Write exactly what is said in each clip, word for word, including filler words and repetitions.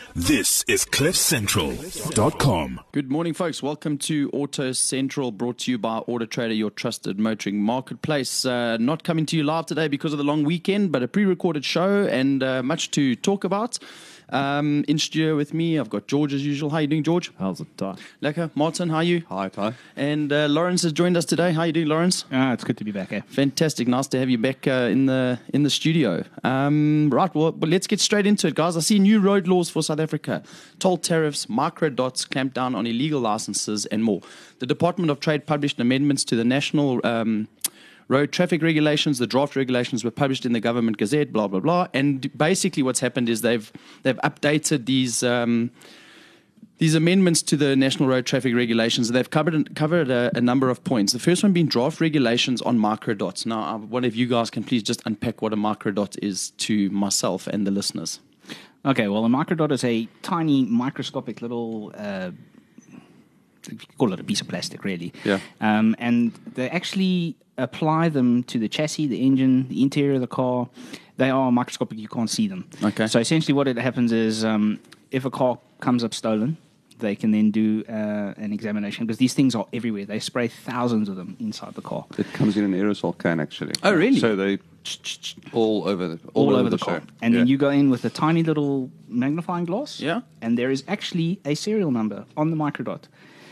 This is cliff central dot com. Good morning, folks. Welcome to Auto Central, brought to you by Auto Trader, your trusted motoring marketplace. Uh, not coming to you live today because of the long weekend, but a pre-recorded show and uh, much to talk about. Um, in studio with me, I've got George as usual. How are you doing, George? How's it, Ty? Lekker. Martin, how are you? Hi, Ty. And uh, Lawrence has joined us today. How are you doing, Lawrence? Ah, it's good to be back, eh? Fantastic. Nice to have you back uh, in the in the studio. Um, right, well, well, let's get straight into it, guys. I see new road laws for South Africa. Toll tariffs, micro dots, clamp down on illegal licenses and more. The Department of Trade published amendments to the National Um, Road traffic regulations. The draft regulations were published in the Government Gazette, blah, blah, blah. And basically what's happened is they've they've updated these um, these amendments to the National Road Traffic Regulations. They've covered covered a, a number of points. The first one being draft regulations on microdots. Now, uh, one of you guys can please just unpack what a microdot is to myself and the listeners. Okay, well, a microdot is a tiny, microscopic little, uh, you could call it a piece of plastic, really. Yeah. Um, and they actually apply them to the chassis, the engine, the interior of the car. They are microscopic, you can't see them. Okay. So essentially what it happens is um, if a car comes up stolen, they can then do uh, an examination, because these things are everywhere. They spray thousands of them inside the car. It comes in an aerosol can, actually. Oh, really? So they all over the all, all over, over the, the car. show. And Yeah. then you go in with a tiny little magnifying glass. Yeah. And there is actually a serial number on the microdot,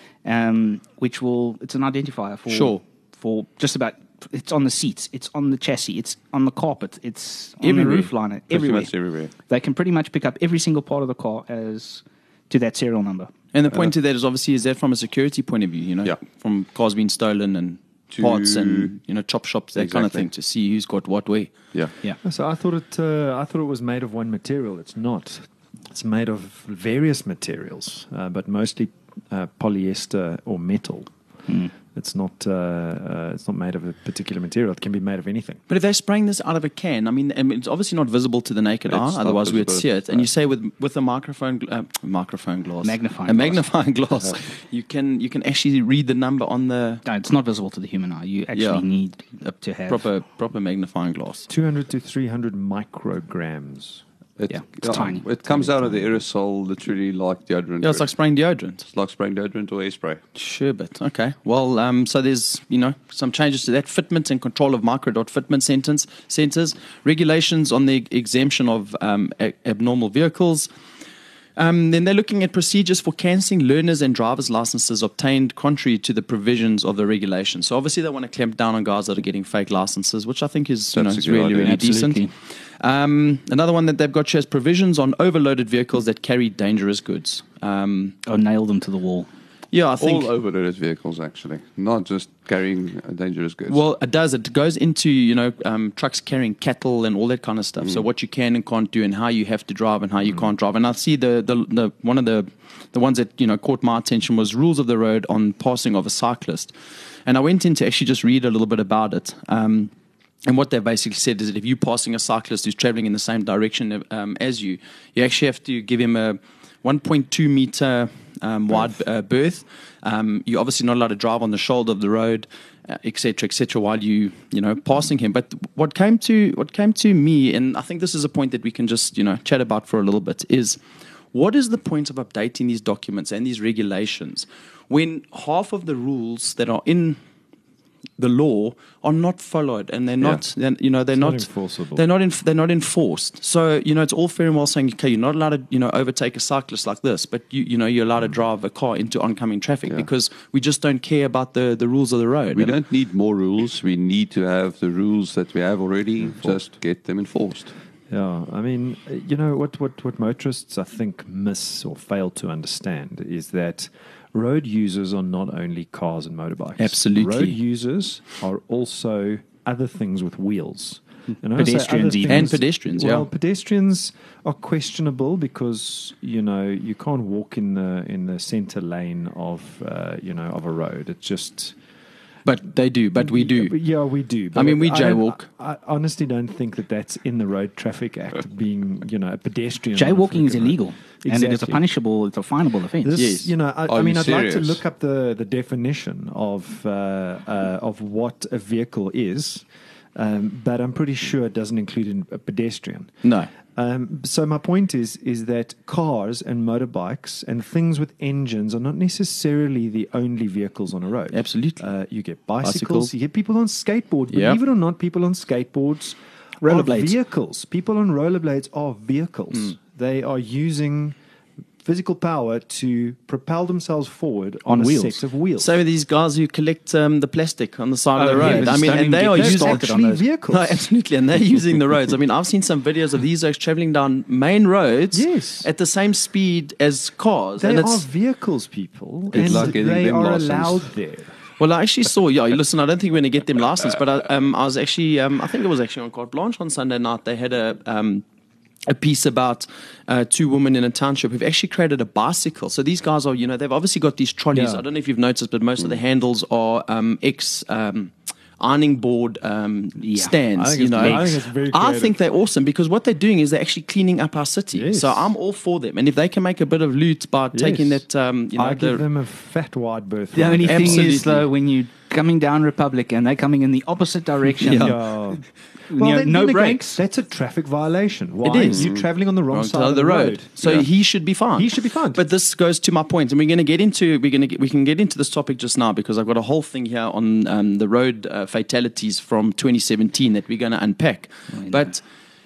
um, which will, it's an identifier for, Sure. for just about, it's on the seats, it's on the chassis, it's on the carpet, it's on Everywhere. the roof liner, Pretty everywhere. much everywhere. They can pretty much pick up every single part of the car as to that serial number. And the point to that is obviously, is that from a security point of view, you know, Yeah. from cars being stolen and To- parts and, you know, chop shops, that kind of Exactly. thing, to see who's got what where. Yeah. Yeah. So I thought it. Uh, I thought it was made of one material. It's not. It's made of various materials, uh, but mostly uh, polyester or metal. Mm. It's not. Uh, uh, it's not made of a particular material. It can be made of anything. But if they're spraying this out of a can, I mean, I mean, it's obviously not visible to the naked It's eye, not otherwise we'd visible, see it. And you right. say with with a microphone, gl- uh, microphone glass, Magnifying a glass. magnifying glass, you can you can actually read the number on the No, it's not visible to the human eye. You actually Yeah. need to have... proper proper magnifying glass. Two hundred to three hundred micrograms. It, Yeah, it's tiny. It comes out of the aerosol literally like deodorant. Yeah, it's like spraying deodorant. It's like spraying deodorant or hairspray. Sure, but okay. Well, um, so there's you know some changes to that fitment and control of microdot fitment centers, centers regulations on the exemption of um, a- abnormal vehicles. Um, then they're looking at procedures for cancelling learners and driver's licenses obtained contrary to the provisions of the regulation. So obviously they want to clamp down on guys that are getting fake licenses, which I think is you know, That's a is good really, idea. really Absolutely. decent. Um, another one that they've got here is provisions on overloaded vehicles that carry dangerous goods. Um, Or nail them to the wall. yeah, I think... All overloaded vehicles, actually. Not just carrying uh, dangerous goods. Well, it does. It goes into, you know, um, trucks carrying cattle and all that kind of stuff. Mm. So what you can and can't do and how you have to drive and how you can't drive. And I see the, the, the one of the, the ones that, you know, caught my attention was rules of the road on passing of a cyclist. And I went in to actually just read a little bit about it. Um, and what they basically said is that if you're passing a cyclist who's traveling in the same direction um, as you, you actually have to give him a one point two meter um, wide uh, berth. Um, you're obviously not allowed to drive on the shoulder of the road, uh, et cetera, et cetera, while you, you know, passing him. But what came to what came to me, and I think this is a point that we can just, you know, chat about for a little bit, is what is the point of updating these documents and these regulations when half of the rules that are in the law are not followed, and they're not, they're, you know, they're It's not not, enforceable. They're not, enf- they're not enforced. So you know, it's all fair and well saying, okay, you're not allowed to, you know, overtake a cyclist like this, but you, you know, you're allowed to drive a car into oncoming traffic Yeah. because we just don't care about the, the rules of the road. we And- don't need more rules. We need to have the rules that we have already. Just get them enforced. Yeah, I mean, uh, you know what, what, what motorists I think miss or fail to understand is that road users are not only cars and motorbikes. Absolutely. Road users are also other things with wheels. And when I say Pedestrians other even. And pedestrians, well, yeah. pedestrians are questionable because you know you can't walk in the in the center lane of uh, you know of a road. It's just. But they do, but we do. Yeah, we do. I mean, we don't- jaywalk. I, I honestly don't think that that's in the Road Traffic Act, being, you know, a pedestrian. Jaywalking is on a illegal, and it is a Exactly. punishable, it's a finable offence. This, Yes. you know, I, Are I mean, you I'd like to serious? look up the, the definition of uh, uh, of what a vehicle is, um, but I'm pretty sure it doesn't include in- a pedestrian. No. Um, so my point is is that cars and motorbikes and things with engines are not necessarily the only vehicles on a road. Absolutely. Uh, you get bicycles, Bicycles. you get people on skateboards. Yep. Believe it or not, people on skateboards are Rollerblades. vehicles. People on rollerblades are vehicles. Mm. They are using physical power to propel themselves forward on, On a wheels. set of wheels. So are these guys who collect um, the plastic on the side of Oh, the yeah, road. just I mean, don't and even they get are me They're using started on actually those. vehicles. No, absolutely, and they're using the roads. I mean, I've seen some videos of these guys traveling down main roads Yes. at the same speed as cars. They and are it's, vehicles, people, Good and luck getting they them are licensed. allowed there. well, I actually saw. Yeah, listen, I don't think we're going to get them licensed, but I, um, I was actually, um, I think it was actually on Carte Blanche on Sunday night. They had a. Um, a piece about uh, two women in a township who've actually created a bicycle. So these guys are, you know, they've obviously got these trolleys. Yeah. I don't know if you've noticed, but most of the handles are um, ex um, ironing board um, Yeah. stands. I think you it's- know, I think it's very I creative. think they're awesome because what they're doing is they're actually cleaning up our city. Yes. So I'm all for them, and if they can make a bit of loot by taking Yes. that, um, you know, I the, give them a fat wide berth. The only thing Absolutely. is, though, when you're coming down Republic and they're coming in the opposite direction, Yeah. Yeah. you Well, know, then, no then again, brakes. that's a traffic violation. Why? is. You're traveling on the wrong, wrong side of the road. So Yeah. he should be fine. He should be fine. But this goes to my point, and we're going to get into we're going to get, we can get into this topic just now because I've got a whole thing here on um, the road uh, fatalities from twenty seventeen that we're going to unpack. But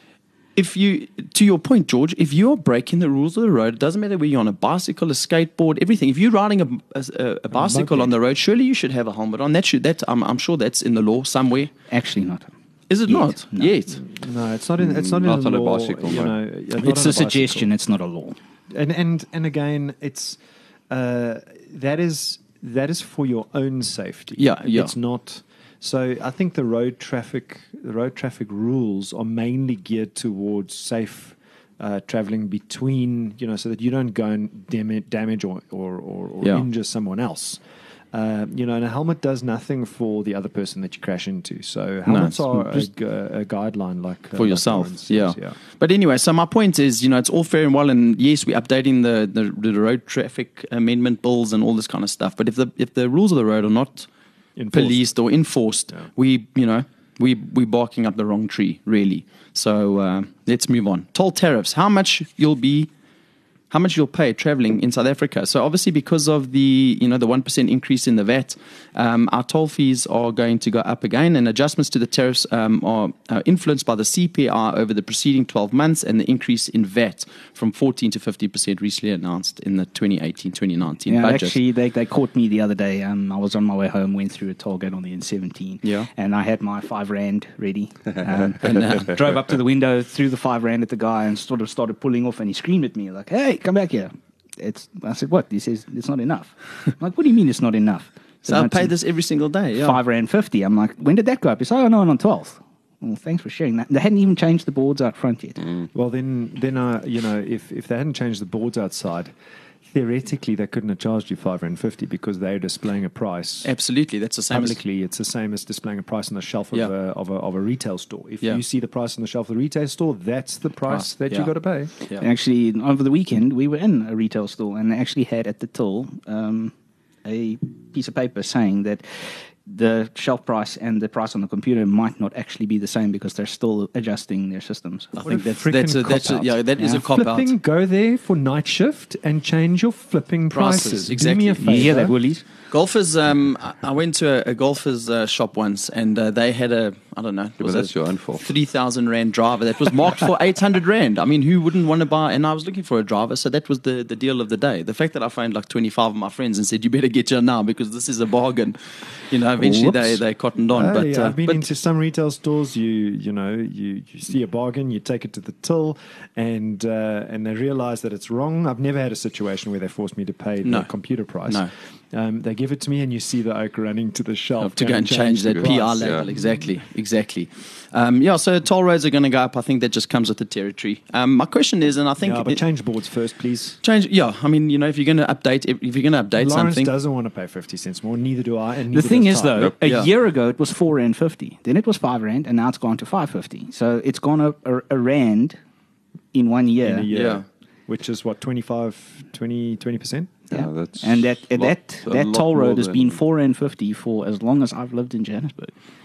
if you, to your point, George, if you are breaking the rules of the road, it doesn't matter whether you're on a bicycle, a skateboard, everything. If you're riding a, a, a bicycle moped. on the road, surely you should have a helmet on. That should that I'm, I'm sure that's in the law somewhere. Actually, not. Is it Yet, not no. yet? No, it's not in. It's not, Not in on the a law. bicycle, You no. know, yeah, not It's on a bicycle. suggestion. It's not a law. And and and again, it's uh, that is that is for your own safety. Yeah, yeah. It's not. So I think the road traffic the road traffic rules are mainly geared towards safe uh, traveling between, you know, so that you don't go and dam- damage or or, or, or Yeah. injure someone else. Uh, you know, and a helmet does nothing for the other person that you crash into. So helmets it's are a, just- gu- a guideline, like uh, for like yourself. Lawrence Yeah. says, yeah. But anyway, so my point is, you know, it's all fair and well, and yes, we're updating the, the, the road traffic amendment bills and all this kind of stuff. But if the if the rules of the road are not Enforced. policed or enforced, Yeah. we you know we we barking up the wrong tree, really. So uh, let's move on. Toll tariffs. How much you'll be. How much you'll pay traveling in South Africa. So obviously because of the, you know, the one percent increase in the V A T, um, our toll fees are going to go up again, and adjustments to the tariffs um, are uh, influenced by the C P I over the preceding twelve months and the increase in V A T from fourteen to fifty percent recently announced in the twenty eighteen twenty nineteen Yeah, budget. actually, they, they caught me the other day. Um, I was on my way home, went through a toll gate on the N seventeen. Yeah. And I had my five rand ready. Um, and uh, drove up to the window, threw the five rand at the guy, and sort of started pulling off. And he screamed at me like, "Hey, come back here!" It's. I said, "What?" He says, "It's not enough." I'm like, "What do you mean it's not enough?" So I "No, pay it's this every single day. Yeah. five rand fifty." I'm like, "When did that go up?" He said, "Oh no, on twelfth." Well, thanks for sharing that. They hadn't even changed the boards out front yet. Well, then, then uh, you know, if, if they hadn't changed the boards outside, theoretically they couldn't have charged you five rand fifty because they're displaying a price Absolutely, that's the same as publicly. It's the same as displaying a price on the shelf of, Yeah. a, of, a, of a retail store. If Yeah. you see the price on the shelf of the retail store, that's the price Price, that yeah. you got to pay. yeah. And actually, over the weekend, we were in a retail store and they actually had at the till um, a piece of paper saying that the shelf price and the price on the computer might not actually be the same because they're still adjusting their systems. I What think a that's freaking that's a, that's a, cop-out. yeah that is Yeah. a cop out. Flipping, go there for night shift and change your flipping Prices, prices. exactly. Do me a You favor. You hear that, Woolies? Golfers, um, I- I went to a, a golfers uh, shop once, and uh, they had a, I don't know, it Well, was that's a your own fault. three thousand rand driver that was marked for eight hundred rand. I mean, who wouldn't want to buy? And I was looking for a driver, so that was the, the deal of the day. The fact that I phoned like twenty-five of my friends and said, "You better get your now because this is a bargain," you know, eventually they, Whoops. they cottoned on. Oh, but yeah, uh, I've been but into some retail stores. You you know you, you see a bargain, you take it to the till, and uh, and they realize that it's wrong. I've never had a situation where they forced me to pay No. the computer price. No. Um, they give it to me, and you see the oak running to the shelf to go and change that the P R price. label. Yeah. Exactly, exactly. Um, yeah, so toll roads are going to go up. I think that just comes with the territory. Um, my question is, and I think Yeah, but it- change boards first, please. change. Yeah, I mean, you know, if you're going to update, if, if you're going to update Lawrence something, doesn't want to pay fifty cents more. Neither do I. And The neither thing does is, Ty. though, Nope. a Yeah. year ago it was four rand fifty. Then it was five rand, and now it's gone to five fifty. So it's gone up a, a rand in one year. in a year, Yeah. which is what twenty-five, twenty, twenty percent. Yeah, that's and that lot- that a that lot toll more road has than- been four rand fifty for as long as I've lived in Johannesburg.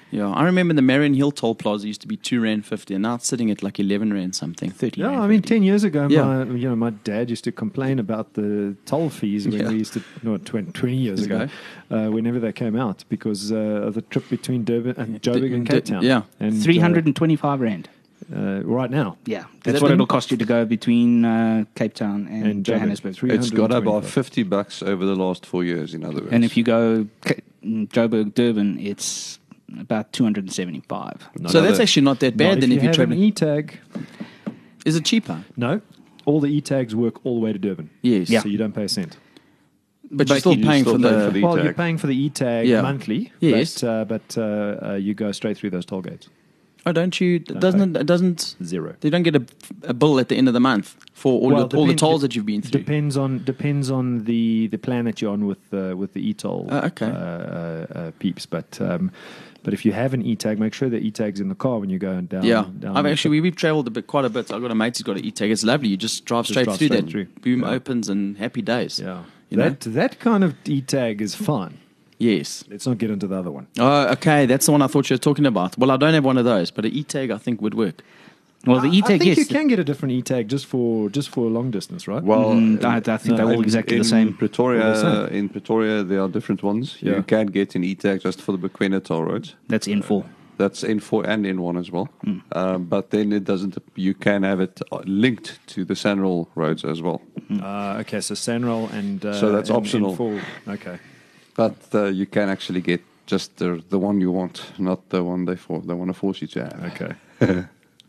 Yeah, I remember the Marion Hill toll plaza used to be two rand fifty, and now it's sitting at like eleven rand something. thirty. Yeah, I mean, ten years ago, Yeah. my you know my dad used to complain about the toll fees when Yeah. we used to no twenty, twenty years Years ago, uh, whenever they came out because uh, of the trip between Durban, uh, Joburg and D- Cape Town. yeah. and three hundred twenty-five rand. uh, uh, right now. Yeah, that that's what been- it'll cost you to go between uh, Cape Town and, And Joburg. Johannesburg. Three- It's got about three hundred twenty-five. fifty bucks over the last four years, in other words. And if you go Ca- Joburg, Durban, it's about two hundred seventy-five. No, so no, that's no. actually not that bad Not then if, you you're have an traveling. e-tag. Is it cheaper? No, all the e-tags work all the way to Durban. Yes. Yeah. So you don't pay a cent. But, you're But still you paying still for pay the. for the- Well, you're e-tag. paying for the e-tag Yeah. monthly. Yes. But, uh, but uh, uh, you go straight through those toll gates. Oh, don't you? Doesn't it? Doesn't Zero. they don't get a, a bill at the end of the month for all, Well, your, all the depend- tolls that you've been through? Depends on depends on the, the plan that you're on with uh, with the e-toll Oh, okay. uh, uh, uh, peeps. But um, but if you have an e-tag, make sure the e-tag's in the car when you go down. Yeah, down I've the actually we, we've travelled a bit, quite a bit. I've got a mate who's got an e-tag. It's lovely. You just drive Just straight drive through straight that. through. Boom Yeah. opens and happy days. Yeah, You know? that that kind of e-tag is fun. Yes. Let's not get into the other one. Oh, okay. That's the one I thought you were talking about. Well, I don't have one of those, but an e-tag I think would work. Well, the I- e-tag, I think yes. you can get a different e-tag just for just for long distance, right? Well, Mm, I, I think no, they're all in, exactly in the same. Pretoria, All the same. in Pretoria, there are different ones. Yeah. You can get an e-tag just for the Bequena toll roads. That's N four. That's N four and N one as well. Mm. Um, but then it doesn't. You can have it uh, linked to the Sanral roads as well. Uh, okay, so Sanral and uh, So that's and- optional. and full- okay. But uh, you can actually get just the the one you want, not the one they for they want to force you to have. Okay.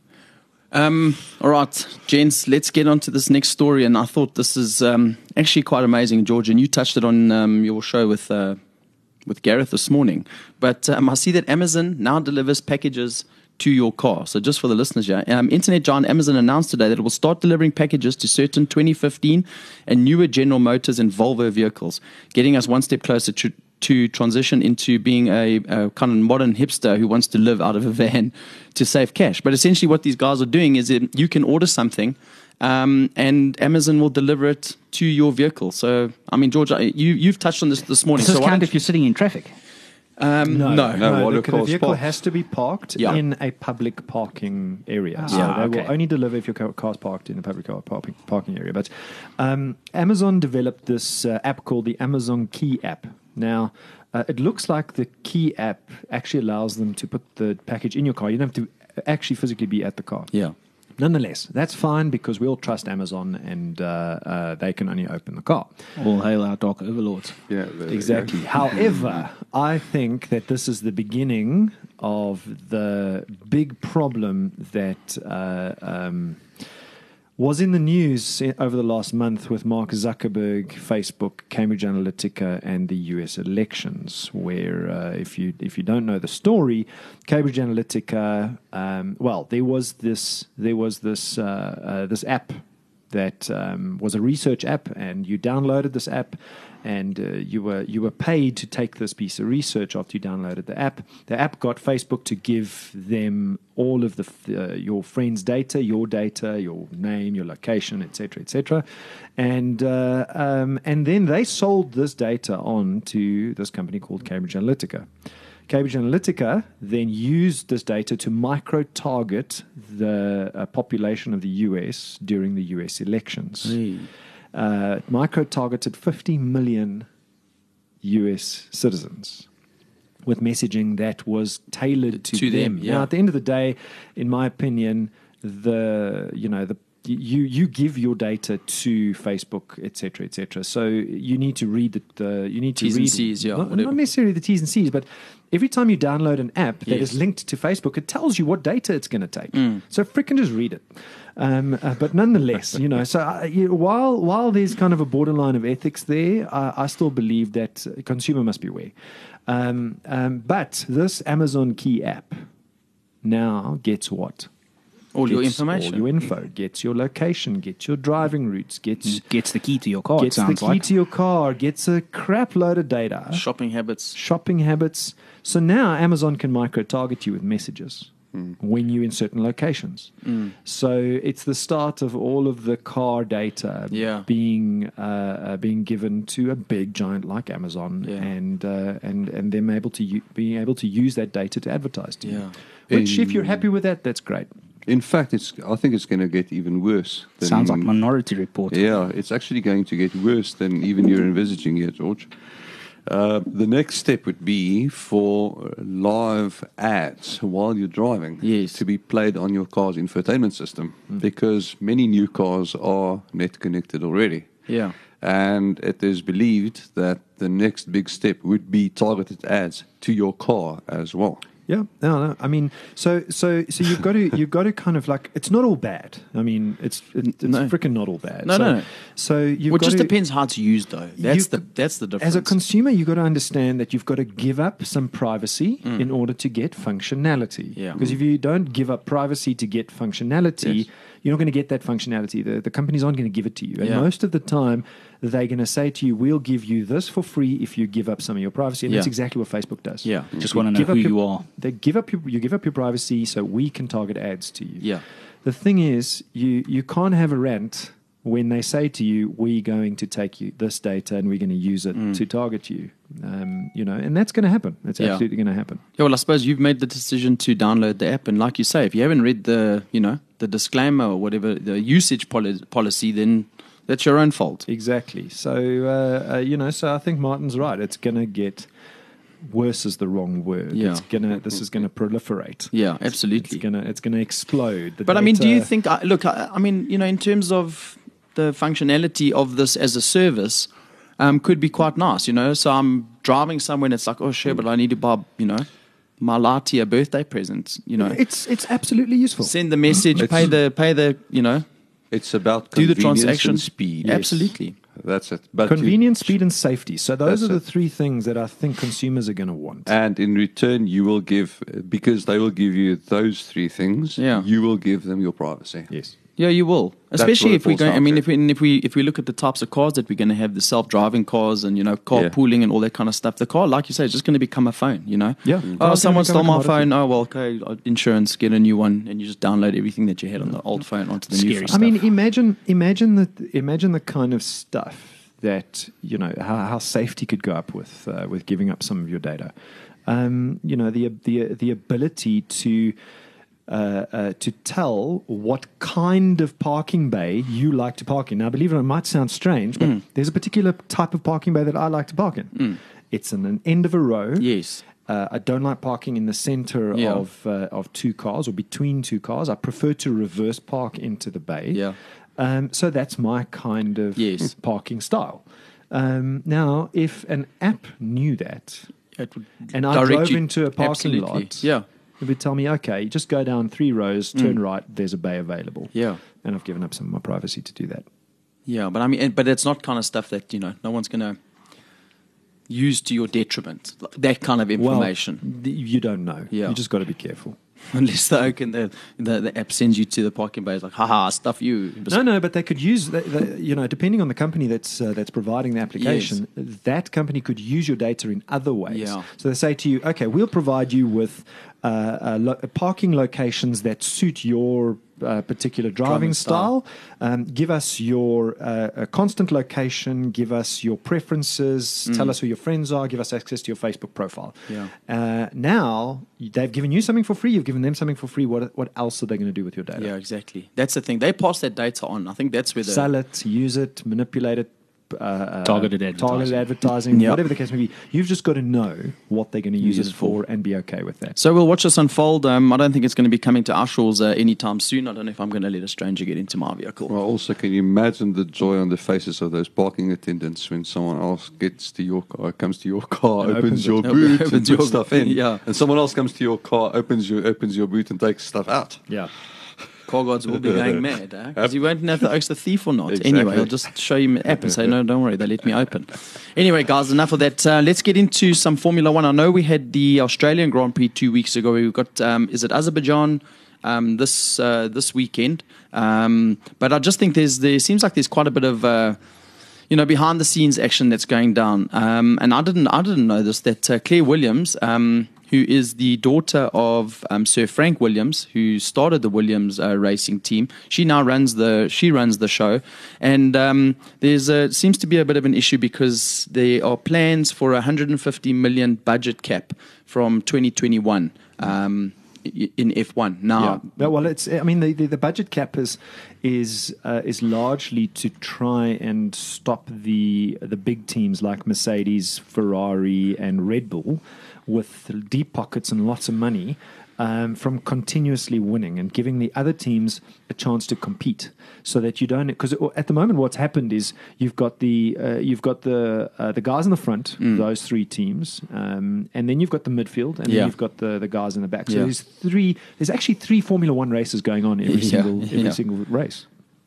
Um, all right, gents, let's get on to this next story. And I thought this is um, actually quite amazing, George. And you touched it on um, your show with uh, with Gareth this morning. But um, I see that Amazon now delivers packages to your car. So just for the listeners here, um, internet giant Amazon announced today that it will start delivering packages to certain twenty fifteen and newer General Motors and Volvo vehicles, getting us one step closer to to transition into being a, a kind of modern hipster who wants to live out of a van to save cash. But essentially what these guys are doing is that you can order something um, and Amazon will deliver it to your vehicle. So, I mean, George, I- you, you've touched on this this morning. Does this so why count don't if you're sitting in traffic? um, no. no, No, what the, it the calls vehicle parked. has to be parked Yeah. in a public parking area. So Ah, they okay. will only deliver if your car- car's parked in a public car parking, parking area. But um, Amazon developed this uh, app called the Amazon Key app. Now, uh, it looks like the Key app actually allows them to put the package in your car. You don't have to actually physically be at the car. Yeah. Nonetheless, that's fine because we all trust Amazon and uh, uh, they can only open the car. All hail our dark overlords. Yeah, there you go. Exactly. However, I think that this is the beginning of the big problem that uh, um, was in the news i- over the last month with Mark Zuckerberg, Facebook, Cambridge Analytica, and the U S elections. Where, uh, if you if you don't know the story, Cambridge Analytica, um, well, there was this there was this uh, uh, this app that um, was a research app, and you downloaded this app, and uh, you were you were paid to take this piece of research after you downloaded the app. The app got Facebook to give them all of the uh, your friends' data, your data, your name, your location, et cetera, et cetera, and uh, um, and then they sold this data on to this company called Cambridge Analytica. Cambridge Analytica then used this data to micro-target the uh, population of the U S during the U S elections. Uh, micro-targeted fifty million U S citizens with messaging that was tailored to, To them, yeah. Now, at the end of the day, in my opinion, the you know the you you give your data to Facebook, et cetera, et cetera. So you need to read the, the you need to T's and read C's, yeah, not, whatever. not necessarily the T's and C's, but every time you download an app that Yes. is linked to Facebook, it tells you what data it's going to take. Mm. So frickin' just read it. Um, uh, but nonetheless, you know, so uh, you, while while there's kind of a borderline of ethics there, uh, I still believe that a consumer must beware. Um, um, but this Amazon Key app now gets what? All your Gets information. all your info, gets your location, gets your driving routes, gets Gets the key to your car, gets it the sounds key like. to your car, gets a crap load of data, Shopping habits. shopping habits. So now Amazon can micro target you with messages. when you're in certain locations. So it's the start of all of the car data Yeah. being uh, uh, being given to a big giant like Amazon, Yeah. and uh, and and them able to u- being able to use that data to advertise to you. Yeah. Which, if you're happy with that, that's great. In fact, it's. I think it's going to get even worse. Than, Sounds like Minority Report. Yeah, it's actually going to get worse than even you're envisaging here, George. Uh, the next step would be for live ads while you're driving Yes. to be played on your car's infotainment system, because many new cars are net connected already. Yeah. And it is believed that the next big step would be targeted ads to your car as well. Yeah, no, no. I mean, so so so you've got to you've got to kind of like, it's not all bad. I mean, it's it, it's No. freaking not all bad. No, so, no, no. So you've Well, it got just to, depends how to use, though. That's you- the that's the difference. As a consumer, you've got to understand that you've got to give up some privacy in order to get functionality. Mm. Yeah. Because if you don't give up privacy to get functionality, Yes. you're not going to get that functionality. The, the companies aren't going to give it to you. And Yeah. most of the time, they're going to say to you, we'll give you this for free if you give up some of your privacy. And that's Yeah. exactly what Facebook does. Yeah. Just You want to know give who up your- you are. They give up your, you give up your privacy so we can target ads to you. Yeah. The thing is, you, you can't have a rant when they say to you, we're going to take you this data and we're going to use it to target you. Um, you know, and that's going to happen. It's Mm. Yeah. absolutely going to happen. Yeah, well, I suppose you've made the decision to download the app, and like you say, if you haven't read the, you know, the disclaimer or whatever, the usage poli- policy, then that's your own fault. Exactly. So, uh, uh, you know, so I think Martin's right. It's going to get worse is the wrong word. Yeah. It's gonna. This is going to proliferate. Yeah, It's absolutely. gonna. It's gonna explode. The But I mean, do you data- think? I- Look, I, I mean, you know, in terms of the functionality of this as a service, um, could be quite nice. You know, so I'm driving somewhere and it's like, oh shit, but I need to buy, you know, my Lati a birthday present. You know, It's it's absolutely useful. send the message, It's- pay the pay the, you know, It's about do the convenience transaction. and speed. Absolutely. That's it. But to- Convenience, speed, and safety. So those That's are the it. three things that I think consumers are going to want. And in return, you will give, because they will give you those three things, Yeah. you will give them your privacy. Yes. Yeah, you will. That's Especially what if it we go. boils I down mean, to. if we and if we if we look at the types of cars that we're going to have, the self-driving cars and you know carpooling and all that kind of stuff. The car, like you say, is just going to become a phone. You know. Yeah. Oh, Car's someone gonna stole become a my commodity. phone. Oh well, okay. uh, Insurance, get a new one, and you just download everything that you had on the old phone onto the new Scary phone. I mean, imagine imagine the imagine the kind of stuff that you know how, how safety could go up with uh, with giving up some of your data. Um, you know, the the the ability to. Uh, uh, to tell what kind of parking bay you like to park in. Now, believe it or not, it might sound strange, but there's a particular type of parking bay that I like to park in. It's in an end of a row. Yes. Uh, I don't like parking in the center Yeah. of uh, of two cars or between two cars. I prefer to reverse park into the bay. Yeah. Um, so that's my kind of Yes. parking style. Um, now, if an app knew that, It would and I direct drove you- into a parking Absolutely. lot, Yeah. it would tell me, okay, just go down three rows, turn right, there's a bay available. Yeah. And I've given up some of my privacy to do that. Yeah, but I mean, and- but it's not kind of stuff that you know no one's going to use to your detriment. Like that kind of information. Well, th- you don't know. Yeah. You just got to be careful. Unless the, oak and the, the the app sends you to the parking bay, it's like, haha, stuff you. No, no, but they could use, the, the, you know, depending on the company that's uh, that's providing the application, that company could use your data in other ways. Yeah. So they say to you, okay, we'll provide you with uh, uh, lo- parking locations that suit your uh, particular driving, Driving style. style. Um, give us your uh, a constant location. Give us your preferences. Tell us who your friends are. Give us access to your Facebook profile. Yeah. Uh, now they've given you something for free. You've given them something for free. What what else are they going to do with your data? Yeah, exactly. That's the thing. They pass that data on. I think that's where the Sell it, use it, manipulate it, uh, uh, Targeted advertising. targeted advertising, Yeah. whatever the case may be. You've just got to know what they're going to use, Use it it for. for and be okay with that. So we'll watch this unfold. Um, I don't think it's going to be coming to our shores uh, anytime soon. I don't know if I'm going to let a stranger get into my vehicle. Well, also, can you imagine the joy on the faces of those parking attendants when someone else gets to your car, comes to your car, And opens, opens your it. boot, Opens and puts your- stuff in, yeah. and someone else comes to your car, opens your opens your boot, and takes stuff out. Yeah. Car guards will be going mad, because you won't know if it's the thief or not. Exactly. Anyway, I'll just show you an app and say, no, don't worry, they let me open. Anyway, guys, enough of that. Uh, let's get into some Formula One. I know we had the Australian Grand Prix two weeks ago. We've got, um, is it Azerbaijan um, this uh, this weekend? Um, but I just think there's there seems like there's quite a bit of uh, you know behind the scenes action that's going down. Um, and I didn't I didn't know this that uh, Claire Williams. Um, who is the daughter of um, Sir Frank Williams, who started the Williams uh, racing team. She now runs the she runs the show, and um, there's a, seems to be a bit of an issue because there are plans for a one hundred fifty million budget cap from twenty twenty-one. Um, in F one now. Yeah. Yeah, well, it's. I mean, the, the, the budget cap is is uh, is largely to try and stop the the big teams like Mercedes, Ferrari, and Red Bull with deep pockets and lots of money um, from continuously winning and giving the other teams a chance to compete, so that you don't. Because at the moment, what's happened is you've got the uh, you've got the uh, the guys in the front, mm. those three teams, um, and then you've got the midfield, and yeah. then you've got the, the guys in the back. So yeah. there's three. There's actually three Formula One races going on every Yeah. single every Yeah. single race.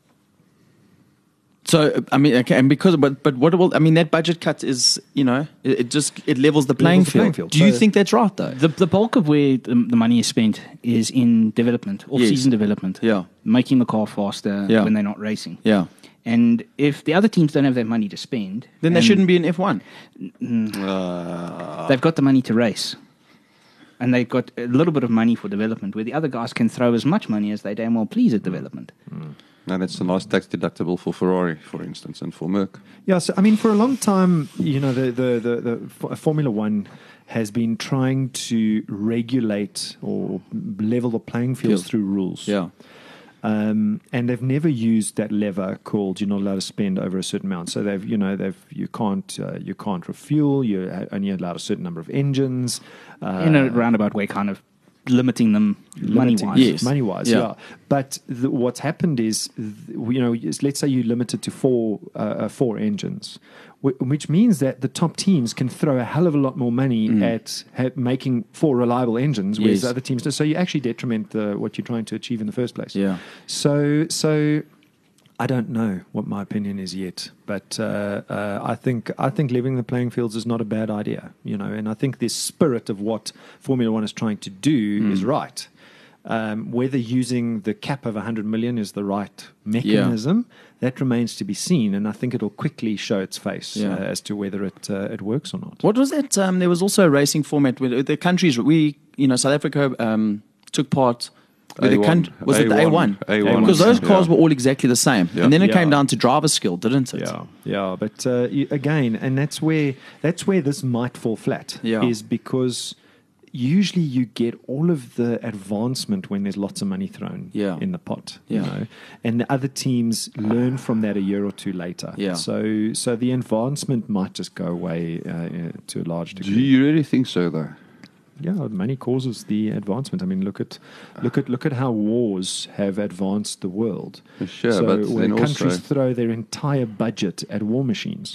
So I mean, okay, and because but but what will I mean? That budget cut is you know it, it just it levels the playing, Levels the field. playing field. Do you So- think that's right though? The, the bulk of where the, the money is spent is in development, off-season development. Yeah. Making the car faster Yeah. when they're not racing. Yeah. And if the other teams don't have that money to spend, Then they and shouldn't be in F one. Uh, They've got the money to race. And they've got a little bit of money for development, where the other guys can throw as much money as they damn well please at development. and it's a nice tax deductible for Ferrari, for instance, and for Merc. Yeah, so I mean, for a long time, you know, the the the, the F- Formula One has been trying to regulate or level the playing fields Field. through rules. Yeah. Um, and they've never used that lever called you're not allowed to spend over a certain amount. So they've, you know, they've you can't uh, you can't refuel. You're only allowed a certain number of engines. Uh, In a roundabout way, kind of limiting them money limiting- wise. Yes. money wise, Yeah. yeah. But the, what's happened is, th- you know, is- let's say you limit it to four uh, uh, four engines, wh- which means that the top teams can throw a hell of a lot more money at ha- making four reliable engines, whereas Yes. other teams don't. So you actually detriment the, what you're trying to achieve in the first place. Yeah. So so. I don't know what my opinion is yet, but uh, uh, I think I think leveling the playing fields is not a bad idea, you know. And I think the spirit of what Formula One is trying to do is right. Um, whether using the cap of one hundred million is the right mechanism, that remains to be seen. And I think it'll quickly show its face Yeah. uh, as to whether it uh, it works or not. What was that? Um, there was also a racing format where the countries we, you know, South Africa um, took part. Where the A one. coun- was it the A one? A one. Because those cars Yeah. were all exactly the same, Yeah. and then it Yeah. came down to driver skill, didn't it? Yeah, yeah, but uh, you, again, and that's where that's where this might fall flat. Yeah. Is because usually you get all of the advancement when there's lots of money thrown Yeah. in the pot. Yeah. You know, and the other teams learn from that a year or two later. Yeah. So so the advancement might just go away uh, to a large Do degree. you really think so, though? Yeah, money causes the advancement. I mean, look at look at look at how wars have advanced the world. Sure, so but when then countries also- throw their entire budget at war machines,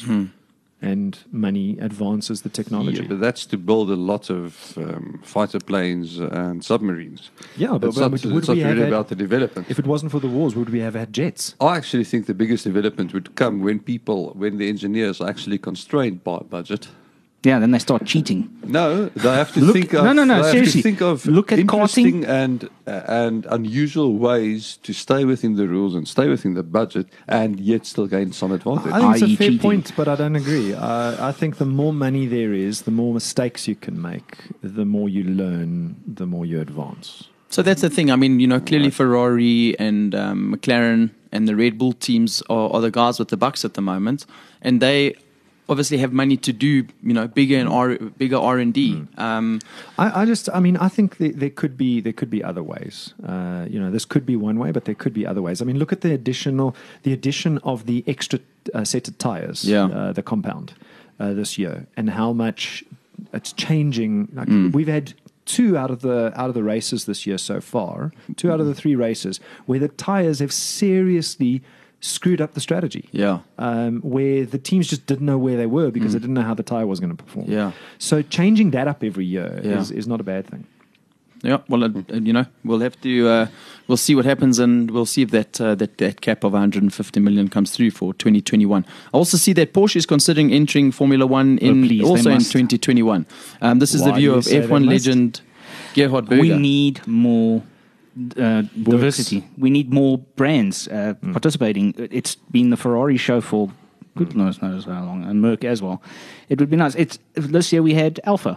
and money advances the technology. Yeah, but that's to build a lot of um, fighter planes and submarines. Yeah, but, it's but not, would it's not we have really had- about the development. if it wasn't for the wars, would we have had jets? I actually think the biggest development would come when people, when the engineers are actually constrained by budget. Yeah, then they start cheating. No, they have to Look- think of no, no, no, they have seriously. to think of Look at interesting karting. and uh, and unusual ways to stay within the rules and stay within the budget and yet still gain some advantage. I think it's i e a fair cheating. point, but I don't agree. Uh, I think the more money there is, the more mistakes you can make, the more you learn, the more you advance. So that's the thing. I mean, you know, clearly Ferrari and um, McLaren and the Red Bull teams are, are the guys with the bucks at the moment, and they obviously have money to do, you know, bigger and R, bigger R and D. Um, I, I just, I mean, I think there, there could be there could be other ways. Uh, you know, this could be one way, but there could be other ways. I mean, look at the additional, the addition of the extra uh, set of tires, Yeah. uh, the compound uh, this year, and how much it's changing. Like Mm. we've had two out of the out of the races this year so far, two out of the three races where the tires have seriously screwed up the strategy. Yeah. Um, where the teams just didn't know where they were because they didn't know how the tire was going to perform. Yeah. So changing that up every year Yeah. is, is not a bad thing. Yeah, well, uh, you know, we'll have to, uh, we'll see what happens, and we'll see if that uh, that that cap of one hundred fifty million comes through for twenty twenty-one. I also see that Porsche is considering entering Formula One in please, they also in must. twenty twenty-one. Um, this is Why the view do you of say F one they must? legend Gerhard Berger. We need more uh, diversity. We need more brands uh, Hmm. participating. It's been the Ferrari show for goodness knows how long, and Merc as well. It would be nice. It's this year we had Alpha.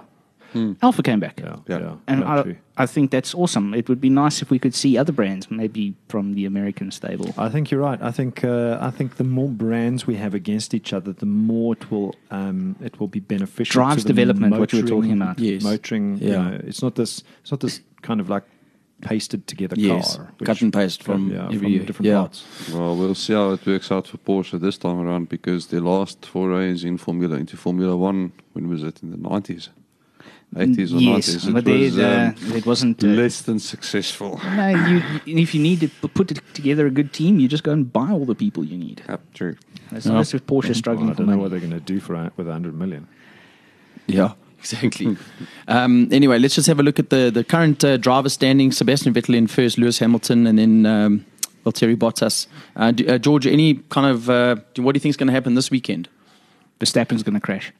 Alpha came back. Yeah, Yeah. yeah, And yeah, I, true. I think that's awesome. It would be nice if we could see other brands, maybe from the American stable. I think you're right. I think uh, I think the more brands we have against each other, the more it will um, it will be beneficial. Drives to the development, what you were motoring- talking about. Yes. motoring. You Yeah. know, it's not this. It's not this kind of like pasted together Yes, car. cut and paste from yeah, every from year. different Yeah. parts. Well, we'll see how it works out for Porsche this time around, because their last forays in Formula into Formula One, when was it, in the nineties, eighties or yes, nineties? It but was they, uh, um, it wasn't. Uh, less than successful. no, you, you, if you need to p- put it together a good team, you just go and buy all the people you need. Yep, true. That's Yeah. that's with Porsche Well, struggling I for don't know money. what they're going to do for a- with a hundred million. Yeah, exactly. um, anyway, let's just have a look at the, the current uh, driver standing. Sebastian Vettel in first, Lewis Hamilton, and then um, Valtteri Bottas. Uh, do, uh, George, any kind of, uh, do- what do you think is going to happen this weekend? Verstappen's going to crash.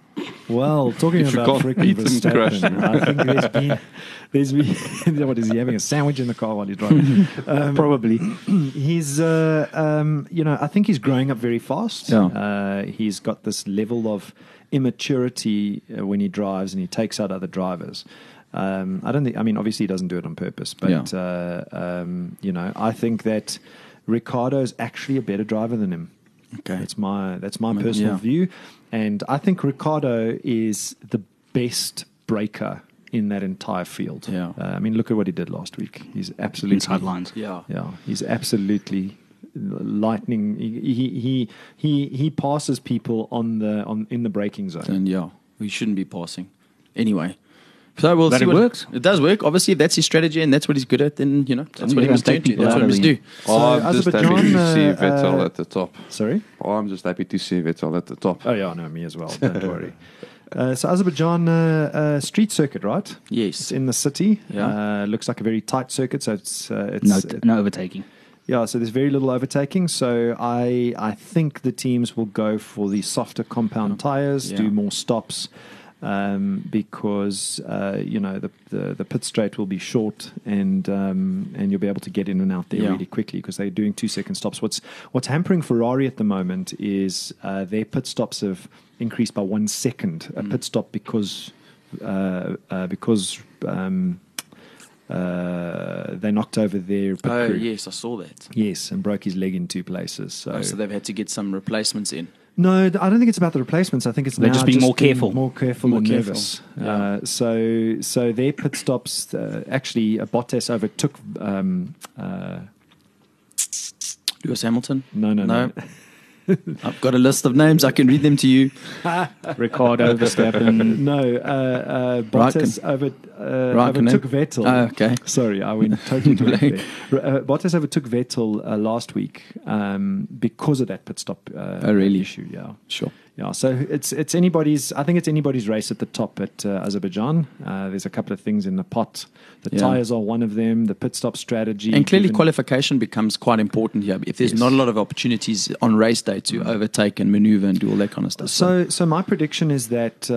Well, talking If you about can't freaking beat them, crash. Verstappen, I think there's been, there's been, what is he having a sandwich in the car while he's driving? Um, Probably. he's, uh, um, you know, I think he's growing up very fast. Yeah. Uh, he's got this level of immaturity uh, when he drives, and he takes out other drivers. Um, I don't think. I mean, obviously, he doesn't do it on purpose, but Yeah. uh, um, you know, I think that Ricardo is actually a better driver than him. Okay. That's my that's my Yeah. personal view, and I think Ricardo is the best breaker in that entire field. Yeah. Uh, I mean, look at what he did last week. He's absolutely Inside lines. Yeah. Yeah, he's absolutely lightning. He he he he, he passes people on the on in the braking zone. Then, yeah, we shouldn't be passing. Anyway. So we'll But see it what works. It does work. Obviously, if that's his strategy and that's what he's good at, then, you know, that's I'm what he gonna must do. take people That's out what he of must the- do. Oh, I'm just happy Azerbaijan, to see uh, Vettel uh, at the top. Sorry. Oh, I'm just happy to see Vettel at the top. Oh yeah, no, me as well. Don't worry. Uh, so Azerbaijan uh, uh, street circuit, right? Yes. It's in the city. Yeah. Uh, looks like a very tight circuit, so it's uh, it's No, it- no overtaking. yeah. So there's very little overtaking. So I I think the teams will go for the softer compound tires, Yeah. do more stops, um, because uh, you know the, the the pit straight will be short, and um, and you'll be able to get in and out there Yeah. really quickly because they're doing two second stops. What's what's hampering Ferrari at the moment is uh, their pit stops have increased by one second a Mm. pit stop because uh, uh, because um, uh, they knocked over their pit Oh, crew. yes, I saw that. Yes, and broke his leg in two places. So, Oh, so they've had to get some replacements in. no, th- I don't think it's about the replacements. I think it's They're now just being more careful. more careful, More and careful. nervous. Yeah. Uh, so, so their pit stops uh, actually uh, Bottas overtook. Um, uh, Lewis Hamilton? no, no, no. I've got a list of names. I can read them to you. Ricardo, Verstappen. No, uh, uh, Bottas over, uh, Raikkonen? overtook Vettel. Oh, okay. Sorry, I went totally blank Blank. there. Uh, Bottas overtook Vettel uh, last week um, because of that pit stop uh, Oh, really? issue. Yeah, Sure. yeah. So it's it's anybody's. I think it's anybody's race at the top at uh, Azerbaijan. Uh, there's a couple of things in the pot. The Yeah. tires are one of them. The pit stop strategy, And clearly, given- qualification becomes quite important here. If there's Yes. not a lot of opportunities on race day to overtake and maneuver and do all that kind of stuff. So, so my prediction is that uh,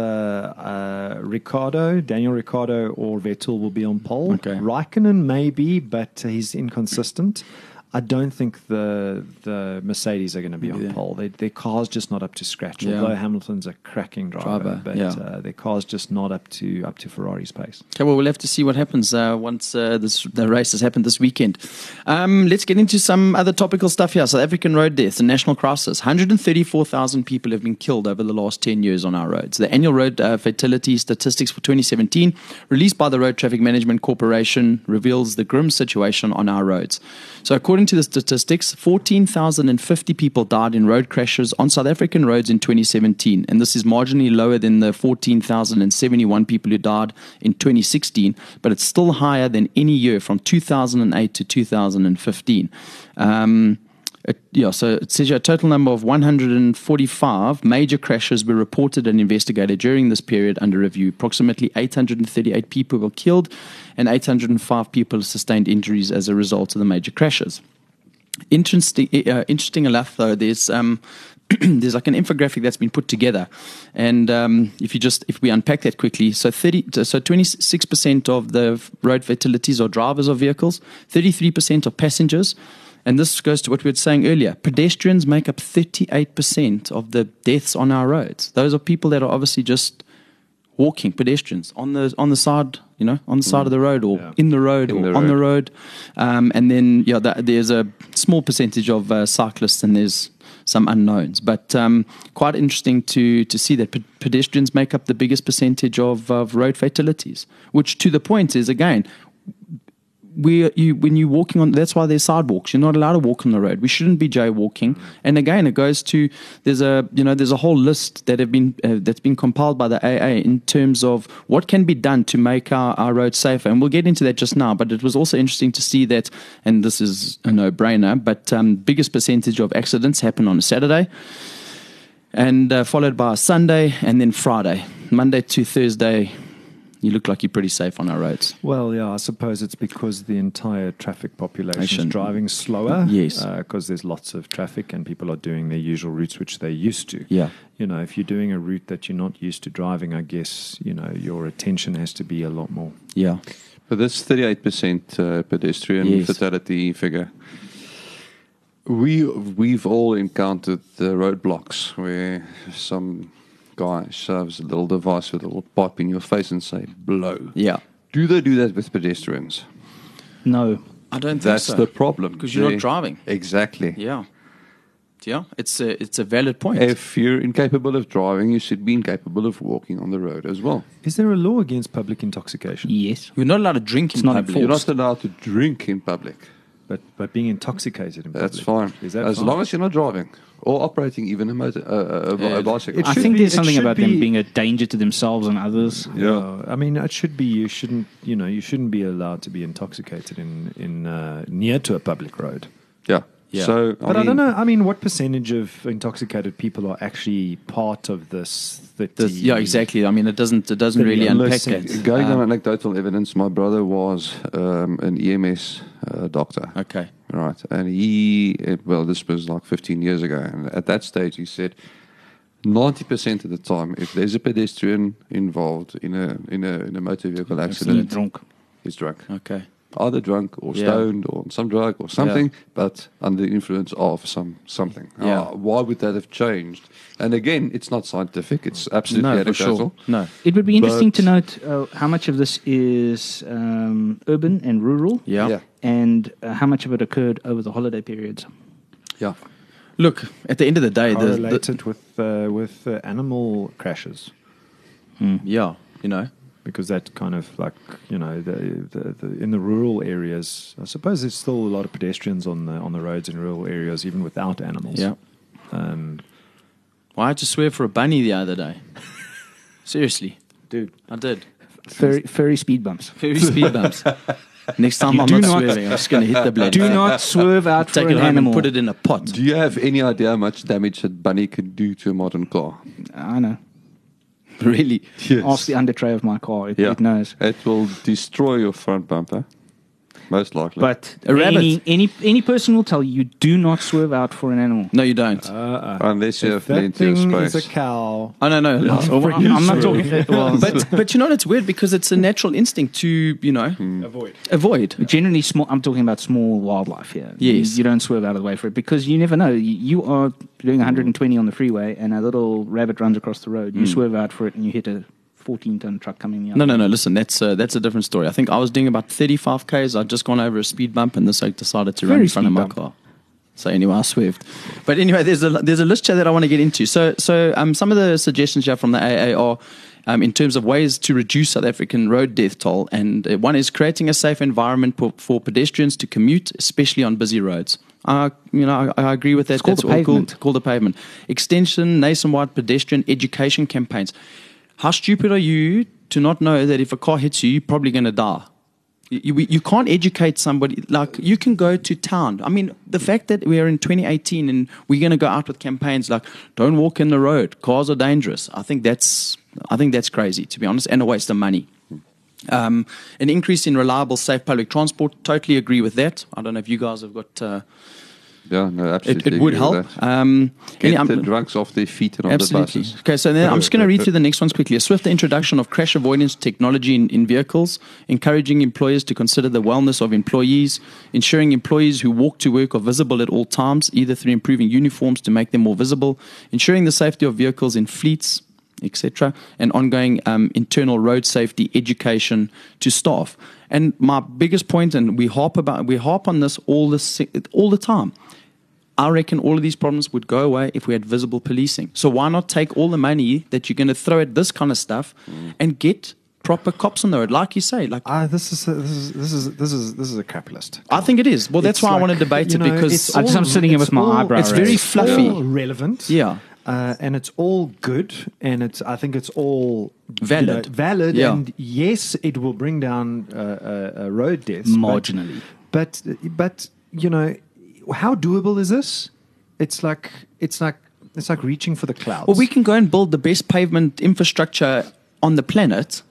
uh, Ricardo, Daniel Ricardo, or Vettel will be on pole. Okay. Raikkonen maybe, but he's inconsistent. I don't think the the Mercedes are going to be on Yeah. pole. They, their car's just not up to scratch. Yeah. Although Hamilton's a cracking driver, Driver, but yeah. uh, their car's just not up to up to Ferrari's pace. Okay, well, we'll have to see what happens uh, once uh, this, the race has happened this weekend. Um, let's get into some other topical stuff here. South African road deaths, a national crisis. one hundred thirty-four thousand people have been killed over the last ten years on our roads. The annual road uh, fatality statistics for twenty seventeen, released by the Road Traffic Management Corporation, reveals the grim situation on our roads. So according to the statistics, fourteen thousand fifty people died in road crashes on South African roads in twenty seventeen. And this is marginally lower than the fourteen thousand seventy-one people who died in twenty sixteen, but it's still higher than any year from two thousand eight to two thousand fifteen. Um, it, yeah, so it says here a total number of one hundred forty-five major crashes were reported and investigated during this period under review. Approximately eight hundred thirty-eight people were killed and eight hundred five people sustained injuries as a result of the major crashes. Interesting, uh, interesting enough, though, there's um, there's like an infographic that's been put together, and um, if you just if we unpack that quickly, so thirty, so twenty-six percent of the road fatalities are drivers of vehicles, thirty-three percent are passengers, and this goes to what we were saying earlier. Pedestrians make up thirty-eight percent of the deaths on our roads. Those are people that are obviously just walking pedestrians on the on the side, you know, on the side of the road or Yeah. in the road In or the on the road. road, um, and then yeah, that, there's a small percentage of uh, cyclists and there's some unknowns, but um, quite interesting to to see that pe- pedestrians make up the biggest percentage of, of road fatalities. Which, to the point, is again. We, you, when you're walking on, that's why there's sidewalks. You're not allowed to walk on the road. We shouldn't be jaywalking. And again, it goes to there's a you know there's a whole list that have been uh, that's been compiled by the A A in terms of what can be done to make our, our roads safer. And we'll get into that just now. But it was also interesting to see that, and this is a no-brainer. But um, biggest percentage of accidents happen on a Saturday, and uh, followed by a Sunday, and then Friday, Monday to Thursday. You look like you're pretty safe on our roads. Well, yeah, I suppose it's because the entire traffic population is Nation. driving slower. Yes. Because there's lots of traffic and people are doing their usual routes, which they're used to. Yeah. You know, if you're doing a route that you're not used to driving, I guess, you know, your attention has to be a lot more. Yeah. But this thirty-eight percent uh, pedestrian Yes. fatality figure. We we've all encountered the roadblocks where some guy shoves a little device with a little pipe in your face and say blow. Yeah. Do they do that with pedestrians? No. I don't think That's so. the problem. Because you're They- not driving. Exactly. Yeah. Yeah. It's a, it's a valid point. If you're incapable of driving, you should be incapable of walking on the road as well. Is there a law against public intoxication? Yes. You're not allowed to drink It's in not public. You're enforced. not allowed to drink in public. But, but being intoxicated in public. That's fine. Is that as fine? long as you're not driving or operating even a, motor, uh, a, Yeah. a bicycle. It I should think be- there's it something should about be- them being a danger to themselves and others. Yeah, I mean, it should be. You shouldn't. You know, you shouldn't be allowed to be intoxicated in in uh, near to a public road. Yeah. Yeah. So, I But I, mean, don't know. I mean, what percentage of intoxicated people are actually part of this? thirty Does- yeah, exactly. I mean, it doesn't it doesn't really Yeah, unpack listen, it. Going on Um, anecdotal evidence, my brother was um, an E M S uh, doctor. okay. Right. And he, it, well, this was like fifteen years ago. And at that stage, he said ninety percent of the time, if there's a pedestrian involved in a, in a, in a motor vehicle They're accident, drunk. he's drunk. Okay. Either drunk or Yeah. stoned or on some drug or something, but under the influence of some something. Yeah. Uh, why would that have changed? And again, it's not scientific. It's absolutely No, for anecdotal. sure. No. It would be interesting to But- note uh, how much of this is um, urban and rural, Yeah. Yeah. and uh, how much of it occurred over the holiday periods. Yeah. Look, at the end of the day, the, the, correlated with uh, with uh, animal crashes yeah, you know, because that kind of like you know the, the, the in the rural areas. I suppose there's still a lot of pedestrians on the on the roads in rural areas, even without animals. yeah. Um, Well, I had to swear for a bunny the other day. Seriously, dude, I did. Furry, furry speed bumps. Very speed bumps. Next time You I'm do not, not- swearing. I'm just going to hit the blade. Do not swerve out Take for it an home animal. and put it in a pot. Do you have any idea how much damage that bunny could do to a modern car? I know. Really? Yes. Ask the under tray of my car. It, Yeah. it knows. It will destroy your front bumper, most likely. But A rabbit. any, any any person will tell you, you do not swerve out for an animal. No, you don't. uh, Unless you have if that plenty of thing is space. a cow. Oh, no, no. Oh, I'm, I'm not talking. uh, Well, But, but you know, it's weird because it's a natural instinct to, you know, Avoid. avoid. generally, small. I'm talking about small wildlife here. You- Yes. you, don't swerve out of the way for it because you never know. You, you are doing one hundred twenty on the freeway, and a little rabbit runs across the road. You swerve out for it, and you hit a fourteen ton truck coming the other No, no, way. no. Listen, that's uh, that's a different story. I think I was doing about thirty-five kays. I'd just gone over a speed bump, and this oak decided to run Very in front of speed my bump. car. So anyway, I swerved. But anyway, there's a there's a list here that I want to get into. So so um, some of the suggestions here from the A A are um, in terms of ways to reduce South African road death toll, and uh, one is creating a safe environment for, for pedestrians to commute, especially on busy roads. Uh, you know, I, I agree with that. It's called That's the all pavement. called, called the pavement. Extension, nationwide pedestrian education campaigns. How stupid are you to not know that if a car hits you, you're probably going to die? You, you, you can't educate somebody. Like, you can go to town. I mean, the fact that we are in twenty eighteen and we're going to go out with campaigns like, don't walk in the road, cars are dangerous. I think that's, I think that's crazy, to be honest, and a waste of money. Um, an increase in reliable, safe public transport, totally agree with that. I don't know if you guys have got... Uh, yeah, no, it, absolutely. it would agree with help. that. Um, any- Get I'm- the drunks off their feet and on Absolutely. the buses. Okay, so then I'm just going to read through the next ones quickly. A swifter introduction of crash avoidance technology in, in vehicles, encouraging employers to consider the wellness of employees, ensuring employees who walk to work are visible at all times, either through improving uniforms to make them more visible, ensuring the safety of vehicles in fleets, et cetera, and ongoing um, internal road safety education to staff. And my biggest point, and we harp about, we harp on this all the all the time. I reckon all of these problems would go away if we had visible policing. So why not take all the money that you're going to throw at this kind of stuff mm. and get proper cops on the road, like you say? Like, uh, this is a, this is this is this is this is a crap list. I think it is. Well, that's It's why like, I want to debate you it know, because it's I just, I'm sitting here it's with my all- eyebrow it's raised. very It's fluffy. all relevant. Yeah. Uh, and it's all good, and it's. I think it's all you Valid. know, valid, Yeah. and yes, it will bring down uh, uh, uh, road deaths but- Marginally. But, but you know, how doable is this? It's like it's like it's like reaching for the clouds. Well, we can go and build the best pavement infrastructure on the planet.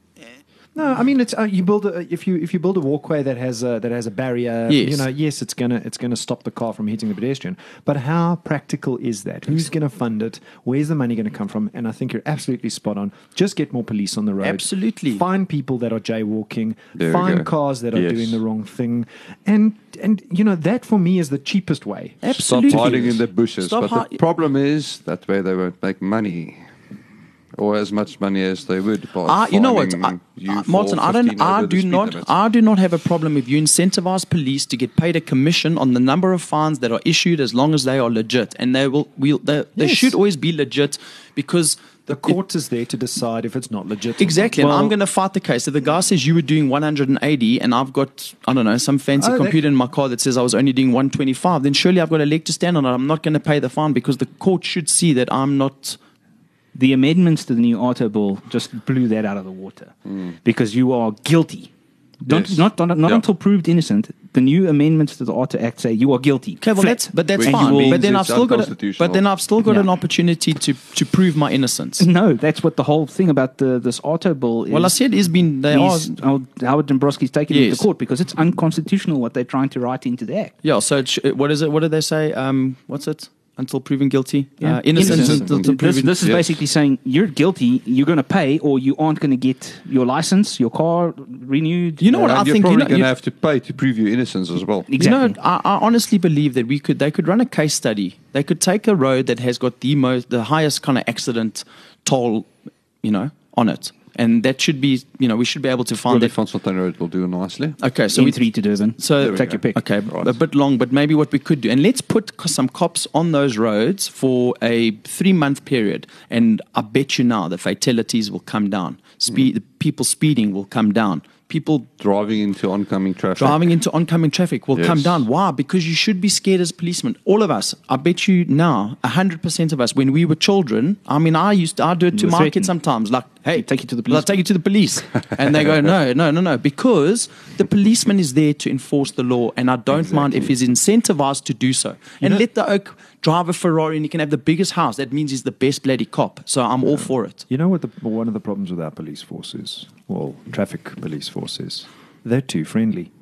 No, I mean it's uh, you build a, if you if you build a walkway that has a, that has a barrier. Yes. You know, yes, it's gonna it's gonna stop the car from hitting the pedestrian. But how practical is that? Who's going to fund it? Where's the money going to come from? And I think you're absolutely spot on. Just get more police on the road. Absolutely. Find people that are jaywalking. There we Find go. cars that are Yes. doing the wrong thing. And and you know that for me is the cheapest way. Absolutely. Stop hiding in the bushes. Stop but hi- the problem is that way they won't make money. Or as much money as they would by I, you know what, I, fining you I- for Martin? I fifteen don't. I over the do speed not. limit. I do not have a problem if you incentivize police to get paid a commission on the number of fines that are issued, as long as they are legit, and they will. will they, they Yes. should always be legit, because The court is there to decide if it's not legit. exactly. Well, and I'm going to fight the case. If the guy says you were doing one hundred eighty, and I've got, I don't know, some fancy Oh, that- computer in my car that says I was only doing one twenty-five, then surely I've got a leg to stand on it. I'm not going to pay the fine, because the court should see that I'm not. The amendments to the new auto bill just blew that out of the water because you are guilty. Not, Yes. not, not, not Yeah. until proved innocent. The new amendments to the Auto Act say you are guilty. Okay, well, Flat. that's, but that's Which fine. means But then I've it's still got. A, unconstitutional. but then I've still got Yeah. an opportunity to to prove my innocence. No, that's what the whole thing about the this auto bill is. Well, I said it's been. They are. These- oh, Howard Dombrowski's taken it Yes. to court because it's unconstitutional what they're trying to write into the act. Yeah. So it sh- what is it? What do they say? Um, what's it? Until proven guilty. Yeah. Uh, innocent, Innocent. until, until This, proven. this is Yes. basically saying you're guilty, you're going to pay, or you aren't going to get your license, your car renewed. You know what And I you're think? You probably know, going you, to have to pay to prove your innocence as well. Exactly. you know, I, I honestly believe that we could. They could run a case study. They could take a road that has got the most, the highest kind of accident toll, you know, on it, and that should be, you know, we should be able to find Willie that. van Fontaine Road will do nicely. Okay, so N we three to Durban. So There we take go. your pick. Okay, Right. a bit long, but maybe what we could do, and let's put co- some cops on those roads for a three-month period, and I bet you now the fatalities will come down. Speed, the people speeding will come down. People Driving into oncoming traffic. driving into oncoming traffic will Yes. come down. Why? Because you should be scared as policemen. All of us. I bet you now, a hundred percent of us, when we were children, I mean, I used to, I do it to were my threatened. kids sometimes. Like, hey, Take you to the I'll police. take you to the police. And they go, no, no, no, no. Because the policeman is there to enforce the law. And I don't mind if he's incentivized to do so. And let the oak drive a Ferrari and he can have the biggest house. That means he's the best bloody cop. So I'm all for it. You know what? The, one of the problems with our police force is, well, traffic police force is, they're too friendly.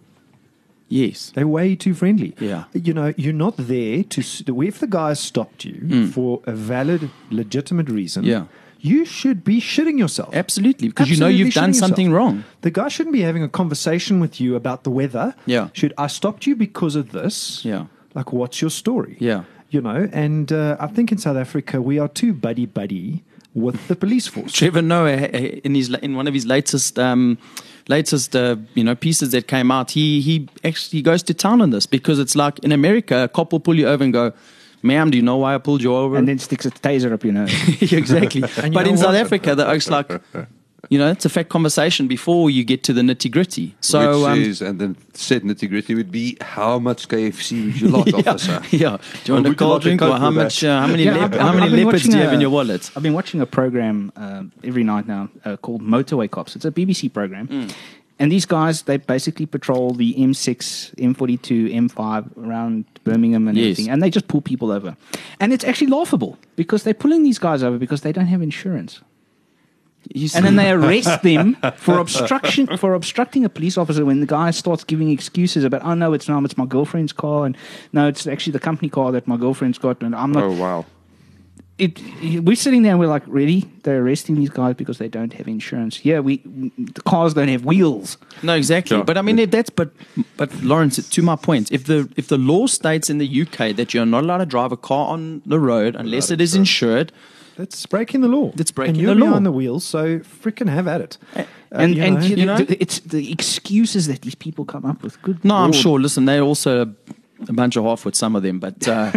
Yes. They're way too friendly. Yeah. You know, you're not there to. s- If the guy stopped you for a valid, legitimate reason, Hmm. Yeah. you should be shitting yourself. Absolutely. Because you know Absolutely you've done shitting something yourself. wrong. The guy shouldn't be having a conversation with you about the weather. Yeah. Should I stopped you because of this? Yeah. Like, what's your story? Yeah. You know, and uh, I think in South Africa we are too buddy buddy with the police force. Trevor Noah, eh, in his in one of his latest um, latest uh, you know pieces that came out, he he actually goes to town on this, because it's like in America, a cop will pull you over and go, "Ma'am, do you know why I pulled you over?" And then sticks a taser up your nose. exactly. And you But know in South what? Africa, the oak's like, you know, it's a fact conversation before you get to the nitty gritty. So Which um, is, and then said nitty gritty would be, how much K F C would you like, officer? yeah, yeah. Do you want a would you cold like to drink, or cope how with much? that? Uh, how many Yeah, lep- I've- how I've many been leopards do watching you have a- in your wallet? I've been watching a program uh, every night now uh, called Motorway Cops. It's a B B C program. Mm. And these guys, they basically patrol the M six, M forty-two, M five around Birmingham and Yes. everything. And they just pull people over. And it's actually laughable because they're pulling these guys over because they don't have insurance. You And then see- they arrest them for obstruction for obstructing a police officer when the guy starts giving excuses about, oh no, it's not, it's my girlfriend's car, and no, it's actually the company car that my girlfriend's got, and I'm not. Oh, wow. It, we're sitting there and we're like, really? They're arresting these guys because they don't have insurance. Yeah, we the cars don't have wheels. No, exactly. Sure. But I mean, if that's but but Lawrence, to my point, if the if the law states in the U K that you're not allowed to drive a car on the road unless it is insured, That's breaking the law. That's breaking and you're the law. behind the wheel, so freaking have at it. Uh, and you and know, you you know, know? it's the excuses that these people come up with. Good. No, I'm Lord. sure. Listen, they're also a bunch of half with some of them, but uh,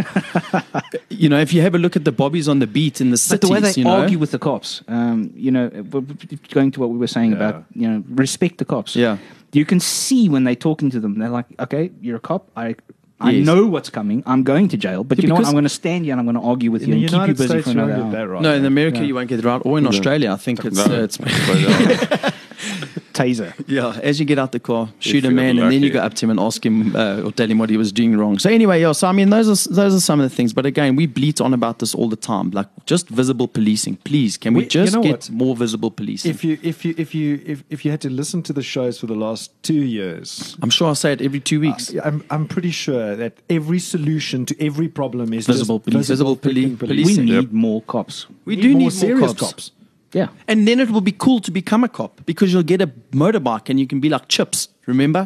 you know, if you have a look at the bobbies on the beat in the cities, But the way they you know, argue with the cops, um, you know, w- w- going to what we were saying Yeah. about, you know, respect the cops. Yeah. You can see when they're talking to them, they're like, okay, you're a cop. I I Yes. know what's coming. I'm going to jail. But Yeah, you know what? because- I'm going to stand here and I'm going to argue with in you the and keep you United busy States, for you don't another get that hour. right. no, in yeah. America Yeah. you won't get it right, or in Australia, I think it's No. uh, it's But, uh, Taser. yeah. As you get out the car, shoot a you're man, and then you lucky. go up to him and ask him uh, or tell him what he was doing wrong. So anyway, yeah. So I mean, those are those are some of the things. But again, we bleat on about this all the time. Like just visible policing, please. Can we, We- you just know get what? more visible policing? If you if you if you if, if you had to listen to the shows for the last two years, I'm sure I say it every two weeks. uh, I'm I'm pretty sure that every solution to every problem is Visible just police. Visible freaking poli- We policing. need more cops. we Need do more need more serious cops. cops. Yeah. And then it will be cool to become a cop because you'll get a motorbike and you can be like Chips, remember?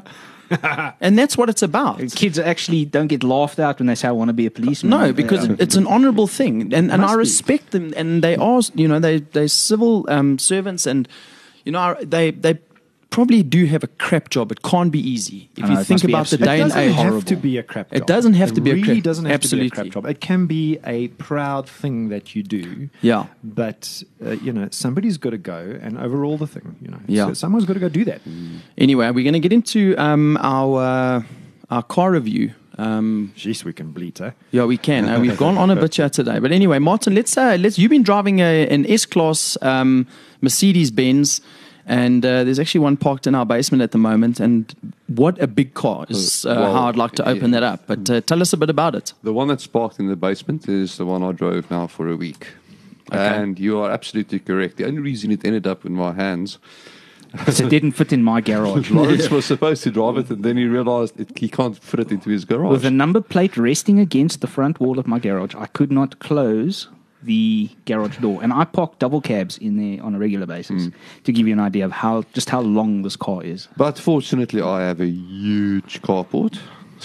And that's what it's about. Kids actually don't get laughed at when they say, I want to be a policeman. No, because Yeah. it's an honourable thing, and and Must I be. respect them, and they are, you know, they they civil um, servants, and you know, I- they they probably do have a crap job. It can't be easy if I know, you it think must be about the absolutely- day It and doesn't age. have to be a crap job. It doesn't have to be a really crap- doesn't have to be a absolutely. crap job. It can be a proud thing that you do. Yeah. But uh, you know, somebody's got to go and overall the thing. You know, Yeah. so someone's got to go do that. Anyway, we're going to get into um, our uh, our car review. Um, Jeez, we can bleat, eh? yeah, we can. Uh, we've gone on a bit here today, but anyway, Martin, let's uh, let's. You've been driving a, an S class um, Mercedes Benz. And uh, there's actually one parked in our basement at the moment. And what a big car is uh, Well, how I'd like to open yeah. that up. But uh, tell us a bit about it. The one that's parked in the basement is the one I drove now for a week. Okay. And you are absolutely correct. The only reason it ended up in my hands, Because it didn't fit in my garage. Lawrence was supposed to drive it, and then he realized it, he can't fit it into his garage. With the number plate resting against the front wall of my garage, I could not close the garage door. And I park double cabs in there on a regular basis to give you an idea of how just how long this car is. But fortunately, I have a huge carport,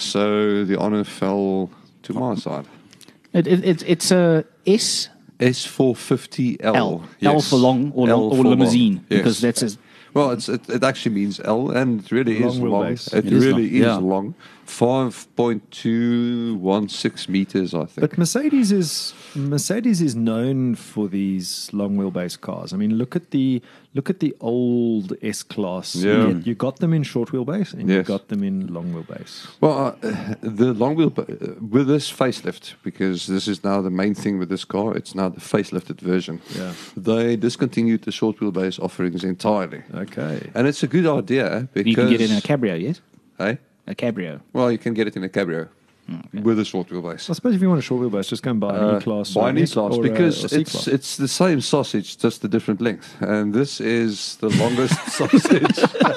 so the honor fell to my side. It, it, it's it's a S S four fifty L. L L for long or, L long, or for long. limousine Yes. because that's as Well, it's, it, it actually means L, and it really Long is long. wheelbase. It, It is really long, is yeah. long. five point two one six meters, I think. But Mercedes is Mercedes is known for these long wheelbase cars. I mean, look at the look at the old S class. Yeah. You, you got them in short wheelbase and you Yes. got them in long wheelbase. Well, uh, the long wheel uh, with this facelift, because this is now the main thing with this car. It's now the facelifted version. Yeah. They discontinued the short wheelbase offerings entirely, Okay. and it's a good idea because you can get it in a cabrio, yes, Hey, a cabrio. well, you can get it in a cabrio with a short wheelbase. I suppose if you want a short wheelbase, just go and buy an Uh, E-Class. Buy or an an E-Class or a- because or a it's C-Class. it's the same sausage, just a different length, and this is the longest sausage.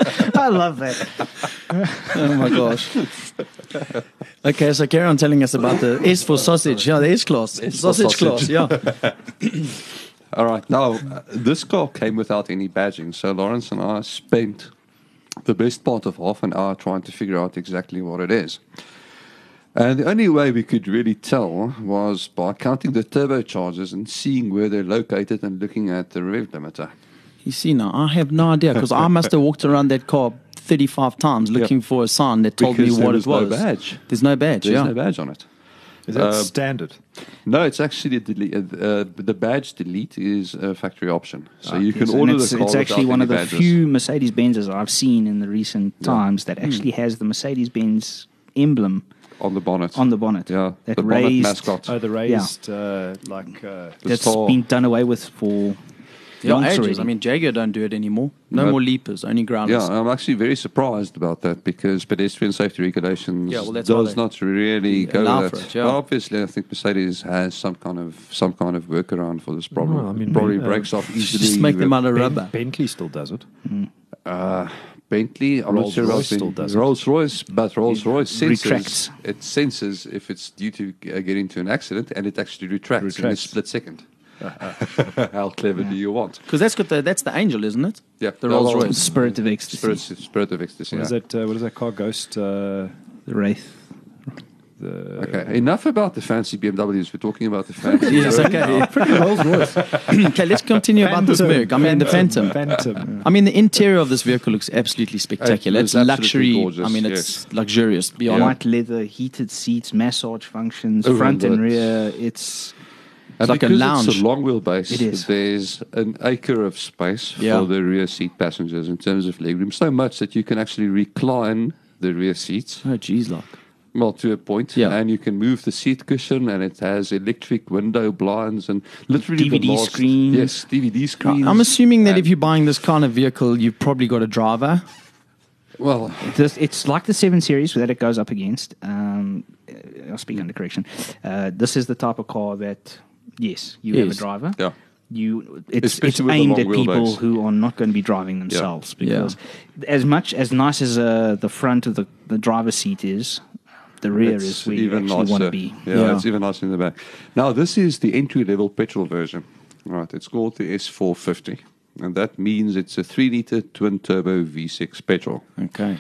I love that. Oh my gosh. Okay, so carry on telling us about the S for sausage. Yeah, the S class. S for Sausage class, sausage. yeah. All right. Now, uh, this car came without any badging, so Lawrence and I spent the best part of half an hour trying to figure out exactly what it is. And the only way we could really tell was by counting the turbochargers and seeing where they're located and looking at the rev limiter. You see now, I have no idea because I must have walked around that car thirty-five times looking for a sign that told Because me there what was it was. no badge. There's no badge, There's yeah. no badge on it. Is that uh, standard? No, it's actually a delete. Uh, uh, the badge delete is a factory option, so you can Yes, and order it's, the car it's actually without one any of the badges. few Mercedes Benzes I've seen in the recent times that actually has the Mercedes Benz emblem on the bonnet. on the bonnet. yeah, that the bonnet raised, mascot. Oh, the raised, uh, like... Uh, The That's star. been done away with for Yeah, long ages. already. I mean, Jaguar don't do it anymore. No No. more leapers, only grounders. Yeah, I'm actually very surprised about that because pedestrian safety regulations Yeah, well, that's why does they not really go allow with for that. it, yeah. Well, obviously, I think Mercedes has some kind of some kind of workaround for this problem. Well, I mean, it probably uh, breaks off easily. Just make them with- out of Ben- rubber. Bentley still does it. Uh, Bentley, I'm not Rolls sure about Royce still the- does it. Rolls Royce, but Rolls Royce senses retracts. it senses if it's due to uh, get into an accident, and it actually retracts, in a Retracts. split second. How clever do you want? Because that's got the that's the Angel, isn't it? Yeah, The no, Rolls well, Royce. Spirit of Ecstasy. Spirit, spirit of ecstasy. What is yeah. that? Uh, what is that car? Ghost. Uh, The Wraith. the Okay, enough about the fancy B M Ws. We're talking about the fancy. Yes, okay. pretty Rolls Royce. Okay, let's continue about this Merc. I mean, the Phantom. Phantom. I mean, the interior of this vehicle looks absolutely spectacular. It It's is absolutely luxury. gorgeous, I mean, yes. it's luxurious beyond. White leather, heated seats, massage functions, Oh, front and and rear. It's And like a because lounge. it's a long wheelbase, It is. there's an acre of space Yeah. for the rear seat passengers in terms of legroom. So much that you can actually recline the rear seats, Oh, geez, like. well, to a point. Yeah. And you can move the seat cushion, and it has electric window blinds and literally D V D the last, screen. Yes, D V D screens. I'm assuming that And- if you're buying this kind of vehicle, you've probably got a driver. Well, This, it's like the seven Series that it goes up against. Um, uh, I'll speak under correction. Uh, this is the type of car that, yes, you have Yes. a driver. yeah. You, it's, it's Especially with the aimed long at people wheelbase. who are not going to be driving themselves. Yeah. Because as much as nice as uh, the front of the, the driver's seat is, the rear It's is where you even actually nicer. want to be. Yeah, Yeah. it's even nicer in the back. Now, this is the entry-level petrol version. Right, it's called the S four fifty. And that means it's a three liter twin-turbo V six petrol. Okay.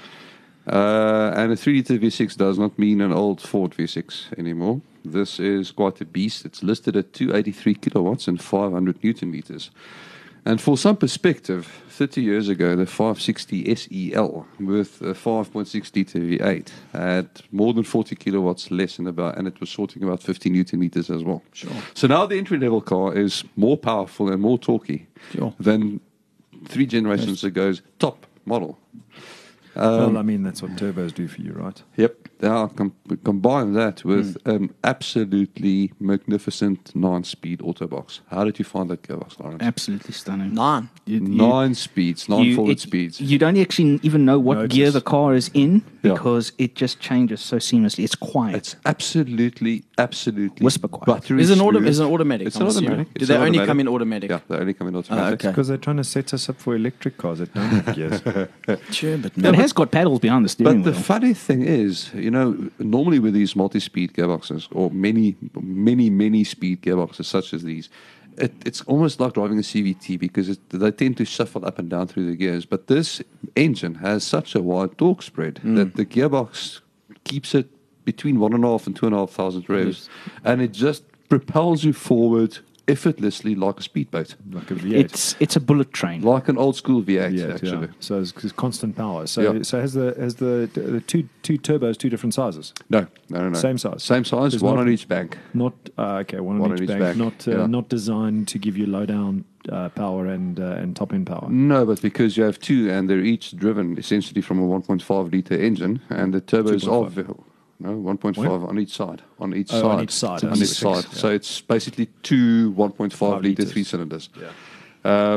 Uh, and a three liter V six does not mean an old Ford V six anymore. This is quite a beast. It's listed at two hundred eighty-three kilowatts and five hundred newton meters. And for some perspective, thirty years ago, the five sixty S E L with a five point six liter V eight had more than forty kilowatts less in about, and it was sorting about fifty newton meters as well. Sure. So now the entry level car is more powerful and more torquey Sure. than three generations ago's top model. well, I mean, that's what turbos do for you, right? Yep. Now com- combine that with an absolutely magnificent nine-speed autobox. How did you find that gearbox, Lawrence? Absolutely stunning. Nine. You, you- Nine speeds, nine you- forward it- speeds. You don't actually even know what Notice. gear the car is in Yeah. because it just changes so seamlessly. It's quiet. It's absolutely, absolutely Whisper quiet. buttery Is it an auto- smooth. is it automatic, It's I'm an assuming? automatic. Do It's they an only automatic. come in automatic? Yeah, they only come in automatic. okay. Because they're trying to set us up for electric cars that don't have gears. Sure, but it has got paddles behind the steering But the wheel. funny thing is, you know, normally with these multi-speed gearboxes, or many, many, many speed gearboxes such as these, it, it's almost like driving a C V T because it, they tend to shuffle up and down through the gears. But this engine has such a wide torque spread that the gearbox keeps it between one and a half and two and a half thousand revs, and it just propels you forward effortlessly like a speedboat, like a V eight. It's it's a bullet train. like an old school V eight, V eight, actually. yeah. So it's, it's constant power. So Yeah. so has the has the the two two turbos two different sizes? No, no, no, no. Same size. Same size, There's one not- on each bank. Not uh, okay. One, One on each, on each bank. bank, Not uh, yeah. not designed to give you low down uh, power and uh, and top end power. No, but because you have two and they're each driven essentially from a one point five liter engine, and the turbos two are point ve- no one point five on each side. On each Oh, side. on each side, On that's each six, side. yeah. So it's basically two one point five Five liter litres. three cylinders. Yeah. Uh,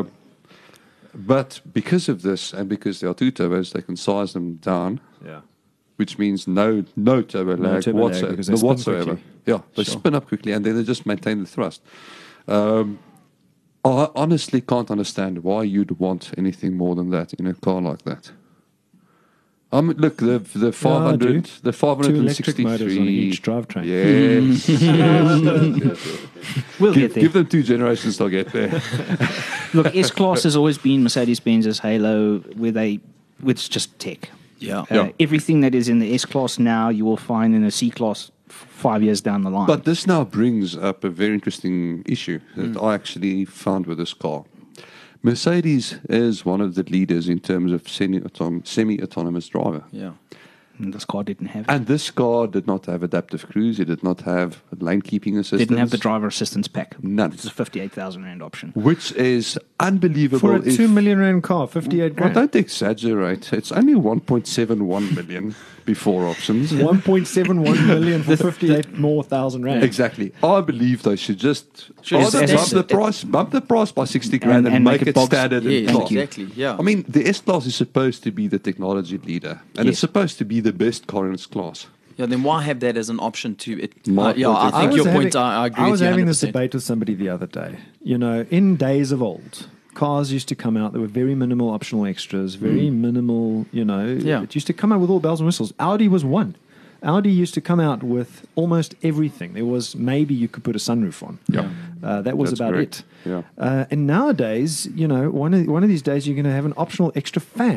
but because of this, and because there are two turbos, they can size them down, Yeah. which means no no turbo No lag turbo lag whatsoever. because they no spin whatsoever. quickly. Yeah, they Sure. spin up quickly and then they just maintain the thrust. Um, I honestly can't understand why you'd want anything more than that in a car like that. Um, look, the the five hundred, do. the five Two hundred electric motors on a huge drivetrain. Yes, yes, yes, yes. We'll Give, get there. give them two generations, they'll get there. Look, S Class has always been Mercedes-Benz's Halo, where they, it's just tech. yeah. Uh, Yeah. Everything that is in the S Class now, you will find in a C Class f- five years down the line. But this now brings up a very interesting issue that I actually found with this car. Mercedes is one of the leaders in terms of semi-autom- semi-autonomous driver. Yeah. And this car didn't have it. And this car did not have adaptive cruise. It did not have lane keeping assistance. Didn't have the driver assistance pack. None. It's a fifty-eight thousand rand option. Which is unbelievable. For a if- two million rand car, fifty eight Well, grand. don't exaggerate. It's only one point seven one million before options. One point seven one million for fifty eight more thousand rand. Exactly. I believe they should just Should either it's- bump it's- the it- price, bump the price by sixty grand, And- and, and make, make it it box- standard. Yeah, and class. exactly. Yeah. I mean, the S class is supposed to be the technology leader, and Yes. it's supposed to be the best car in its class. Yeah, then why have that as an option to it? My Uh, yeah, point I of think view. your was point, having- I, I agree I was with you having one hundred this percent. debate with somebody the other day. You know, in days of old, cars used to come out. There were very minimal optional extras, very minimal. You know, Yeah. it used to come out with all bells and whistles. Audi was one. Audi used to come out with almost everything. There was maybe you could put a sunroof on. Yeah. Uh, that was That's about correct. it. Yeah. Uh, and nowadays, you know, one of one of these days you're going to have an optional extra fan.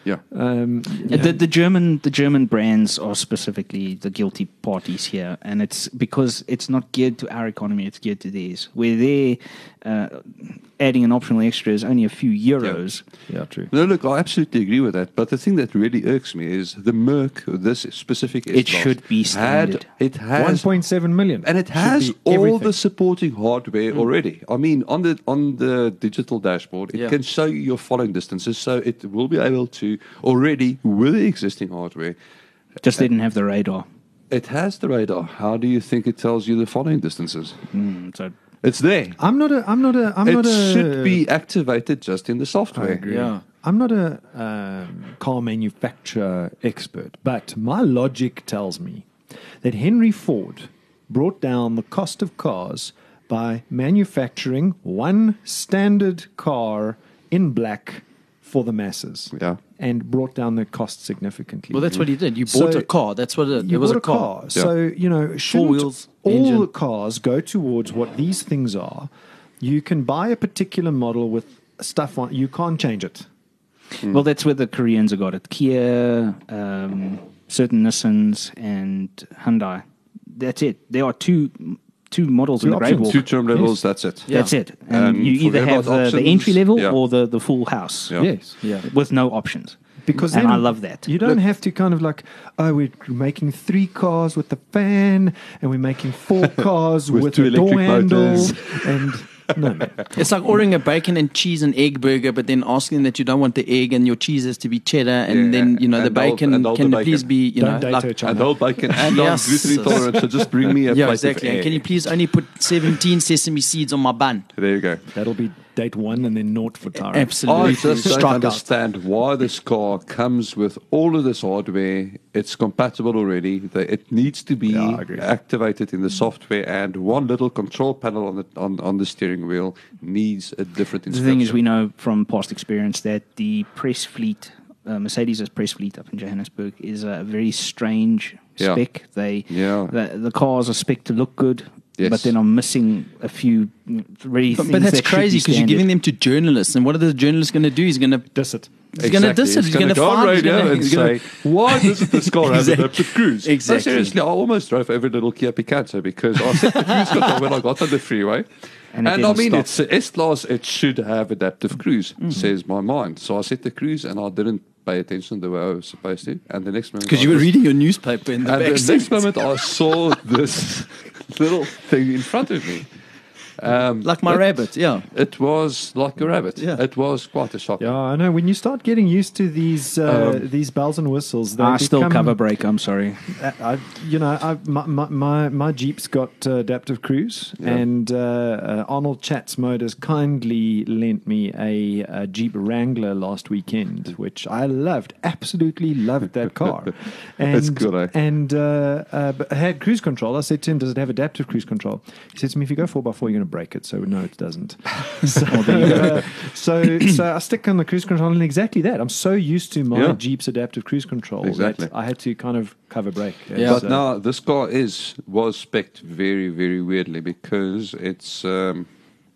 Yeah. Um, Uh, The, the German the German brands are specifically the guilty parties here, and it's because it's not geared to our economy; it's geared to theirs. Where they uh, adding an optional extra is only a few euros. yeah, true. No, look, I absolutely agree with that. But the thing that really irks me is the Merc, this specific It S-Class, should be standard. Had, it has one point seven million. and it Should has be all everything. the supporting hardware Mm. already. I mean, on the on the digital dashboard, it Yeah. can show you your following distances, so it will be able to already with the existing hardware. Just didn't have the radar. It has the radar. How do you think it tells you the following distances? Mm, so It's there. I'm not a. I'm not a. I'm it not a. should be activated just in the software. I agree. Yeah. I'm not a um, car manufacturer expert, but my logic tells me that Henry Ford brought down the cost of cars by manufacturing one standard car in black for the masses. Yeah. And brought down the cost significantly. Well, that's what he did. You bought So- a car. That's what it, You it was bought a car. Yeah. So, you know, shouldn't wheels, all engine. the cars go towards what these things are? You can buy a particular model with stuff on, you can't change it. Well, that's where the Koreans have got it. Kia, um, certain Nissans, and Hyundai. That's it. There are two two models Two in the grade options. walk. Two term levels, that's it. Yeah. That's it. And And you either forget have about the, the options. entry level Yeah. or the, the full house. Yeah. Yes. Yeah. With no options. Because and then I love that. You don't have to kind of like, oh, we're making three cars with the fan, and we're making four cars With with, two the door electric handle, motors. and no, man. It's like ordering a bacon and cheese and egg burger, but then asking that you don't want the egg and your cheese has to be cheddar, and Yeah, then you know the and all- bacon and all the can bacon. please be you Don't know date like her, China. And old bacon and Yes. on gluten intolerant, so just bring me a yeah plate exactly. of And egg. can you please only put seventeen sesame seeds on my bun? There you go. That'll be date one and then naught for Tara. Absolutely. I just don't Struck out. understand why this car comes with all of this hardware. It's compatible already. The- It needs to be Yeah, I agree. activated in the software, and one little control panel on the on, on the steering wheel needs a different The instruction. thing is, we know from past experience that the press fleet, uh, Mercedes' press fleet up in Johannesburg, is a very strange Yeah. spec. They, Yeah. the, the cars are spec to look good, Yes. but then are missing a few really But, things but that's that should crazy be because you're giving standard. them to journalists, and what are the journalists going to do? He's going to Diss it. He's going to diss it. He's going to go on find. He's radio gonna, and he's gonna, say, "Why doesn't this car have Exactly. adaptive cruise?" Exactly. No, seriously, I almost drove every little Kia Picanto because I set the cruise control when I got on the freeway. And And, it I didn't mean, stop. it's a S-Class. It should have adaptive cruise, says my mind. So I set the cruise, and I didn't pay attention the way I was supposed to. And the next moment, because I you were just- reading your newspaper in the and back the seat. next moment, I saw this little thing in front of me. Um, Like my it- rabbit, yeah. It was like a rabbit. Yeah. It was quite a shock. Yeah, I know. When you start getting used to these uh, Um, these bells and whistles, they I still become, cover brake. I'm sorry. I, I, you know, I, my, my- my my Jeep's got uh, adaptive cruise, Yeah. and uh, uh, Arnold Chats Motors kindly lent me a, a Jeep Wrangler last weekend, which I loved, absolutely loved that car. And, It's good, eh? And uh, uh, but it had cruise control. I said to him, "Does it have adaptive cruise control?" He said to me, "If you go four by four, you're going to break it." So no, it doesn't. so, uh, so so I stick on the cruise control, and exactly that. I'm so used to my Yeah. Jeep's adaptive cruise control Exactly. that I had to kind of cover brake. Yeah. But So- now this car is was spec'd very, very weirdly because it's um,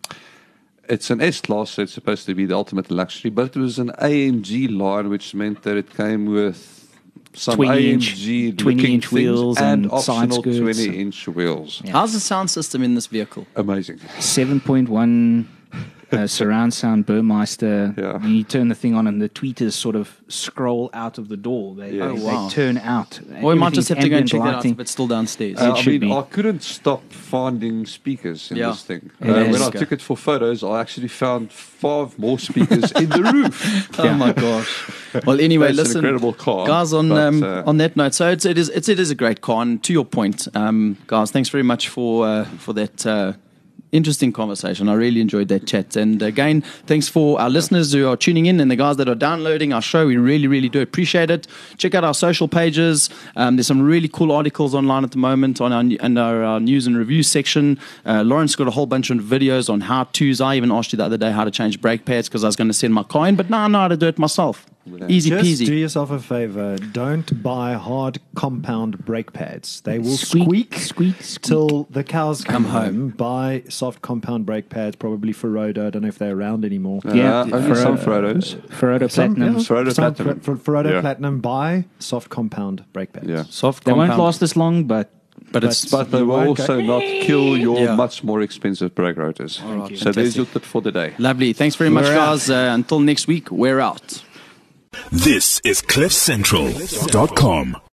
it's an S class, so it's supposed to be the ultimate luxury. But it was an A M G line, which meant that it came with some twenty inch A M G twenty looking inch things wheels and, and side optional skirts. twenty inch wheels. Yeah. How's the sound system in this vehicle? Amazing. seven point one uh, surround sound Burmeister. Yeah. You turn the thing on, and the tweeters sort of scroll out of the door. They, Yeah. they, Oh, wow. they turn out. Or we might just have to go and Everything's check that out ambient if it's still downstairs. Uh, It I should mean, be. I couldn't stop finding speakers in Yeah. this thing. It Uh, is. when I Okay. took it for photos, I actually found five more speakers in the roof. Oh my gosh! Well, anyway, That's an listen, incredible car, guys. On but, um, uh, on that note, so it's, it is it's, it is a great car. And to your point, um, guys, thanks very much for uh, for that. Uh, Interesting conversation. I really enjoyed that chat. And again, thanks for our listeners who are tuning in and the guys that are downloading our show. We really, really do appreciate it. Check out our social pages. Um, there's some really cool articles online at the moment on our, and our, our news and review section. Uh, Lawrence got a whole bunch of videos on how-tos. I even asked you the other day how to change brake pads because I was going to send my car in, but now I know how to do it myself. Easy Just peasy. do yourself a favor. Don't buy hard compound brake pads. They will Squeak, squeak, squeak, squeak. till the cows come, Come home. home. Buy soft compound brake pads, probably Ferodo. I don't know if they're around anymore. Uh, Yeah, only for, some uh, Frodos. Ferodo Some- Platinum. yeah, Ferodo some Platinum. For, for Ferodo Yeah. Platinum, buy soft compound brake pads. Yeah. Soft They compound. won't last as long, but but it's But they You will won't go, also not kill your Yeah. much more expensive brake rotors. Thank you. So there's your tip for the day. lovely. Thanks very much, We're out. guys. Uh, until next week, we're out. This is cliff central dot com.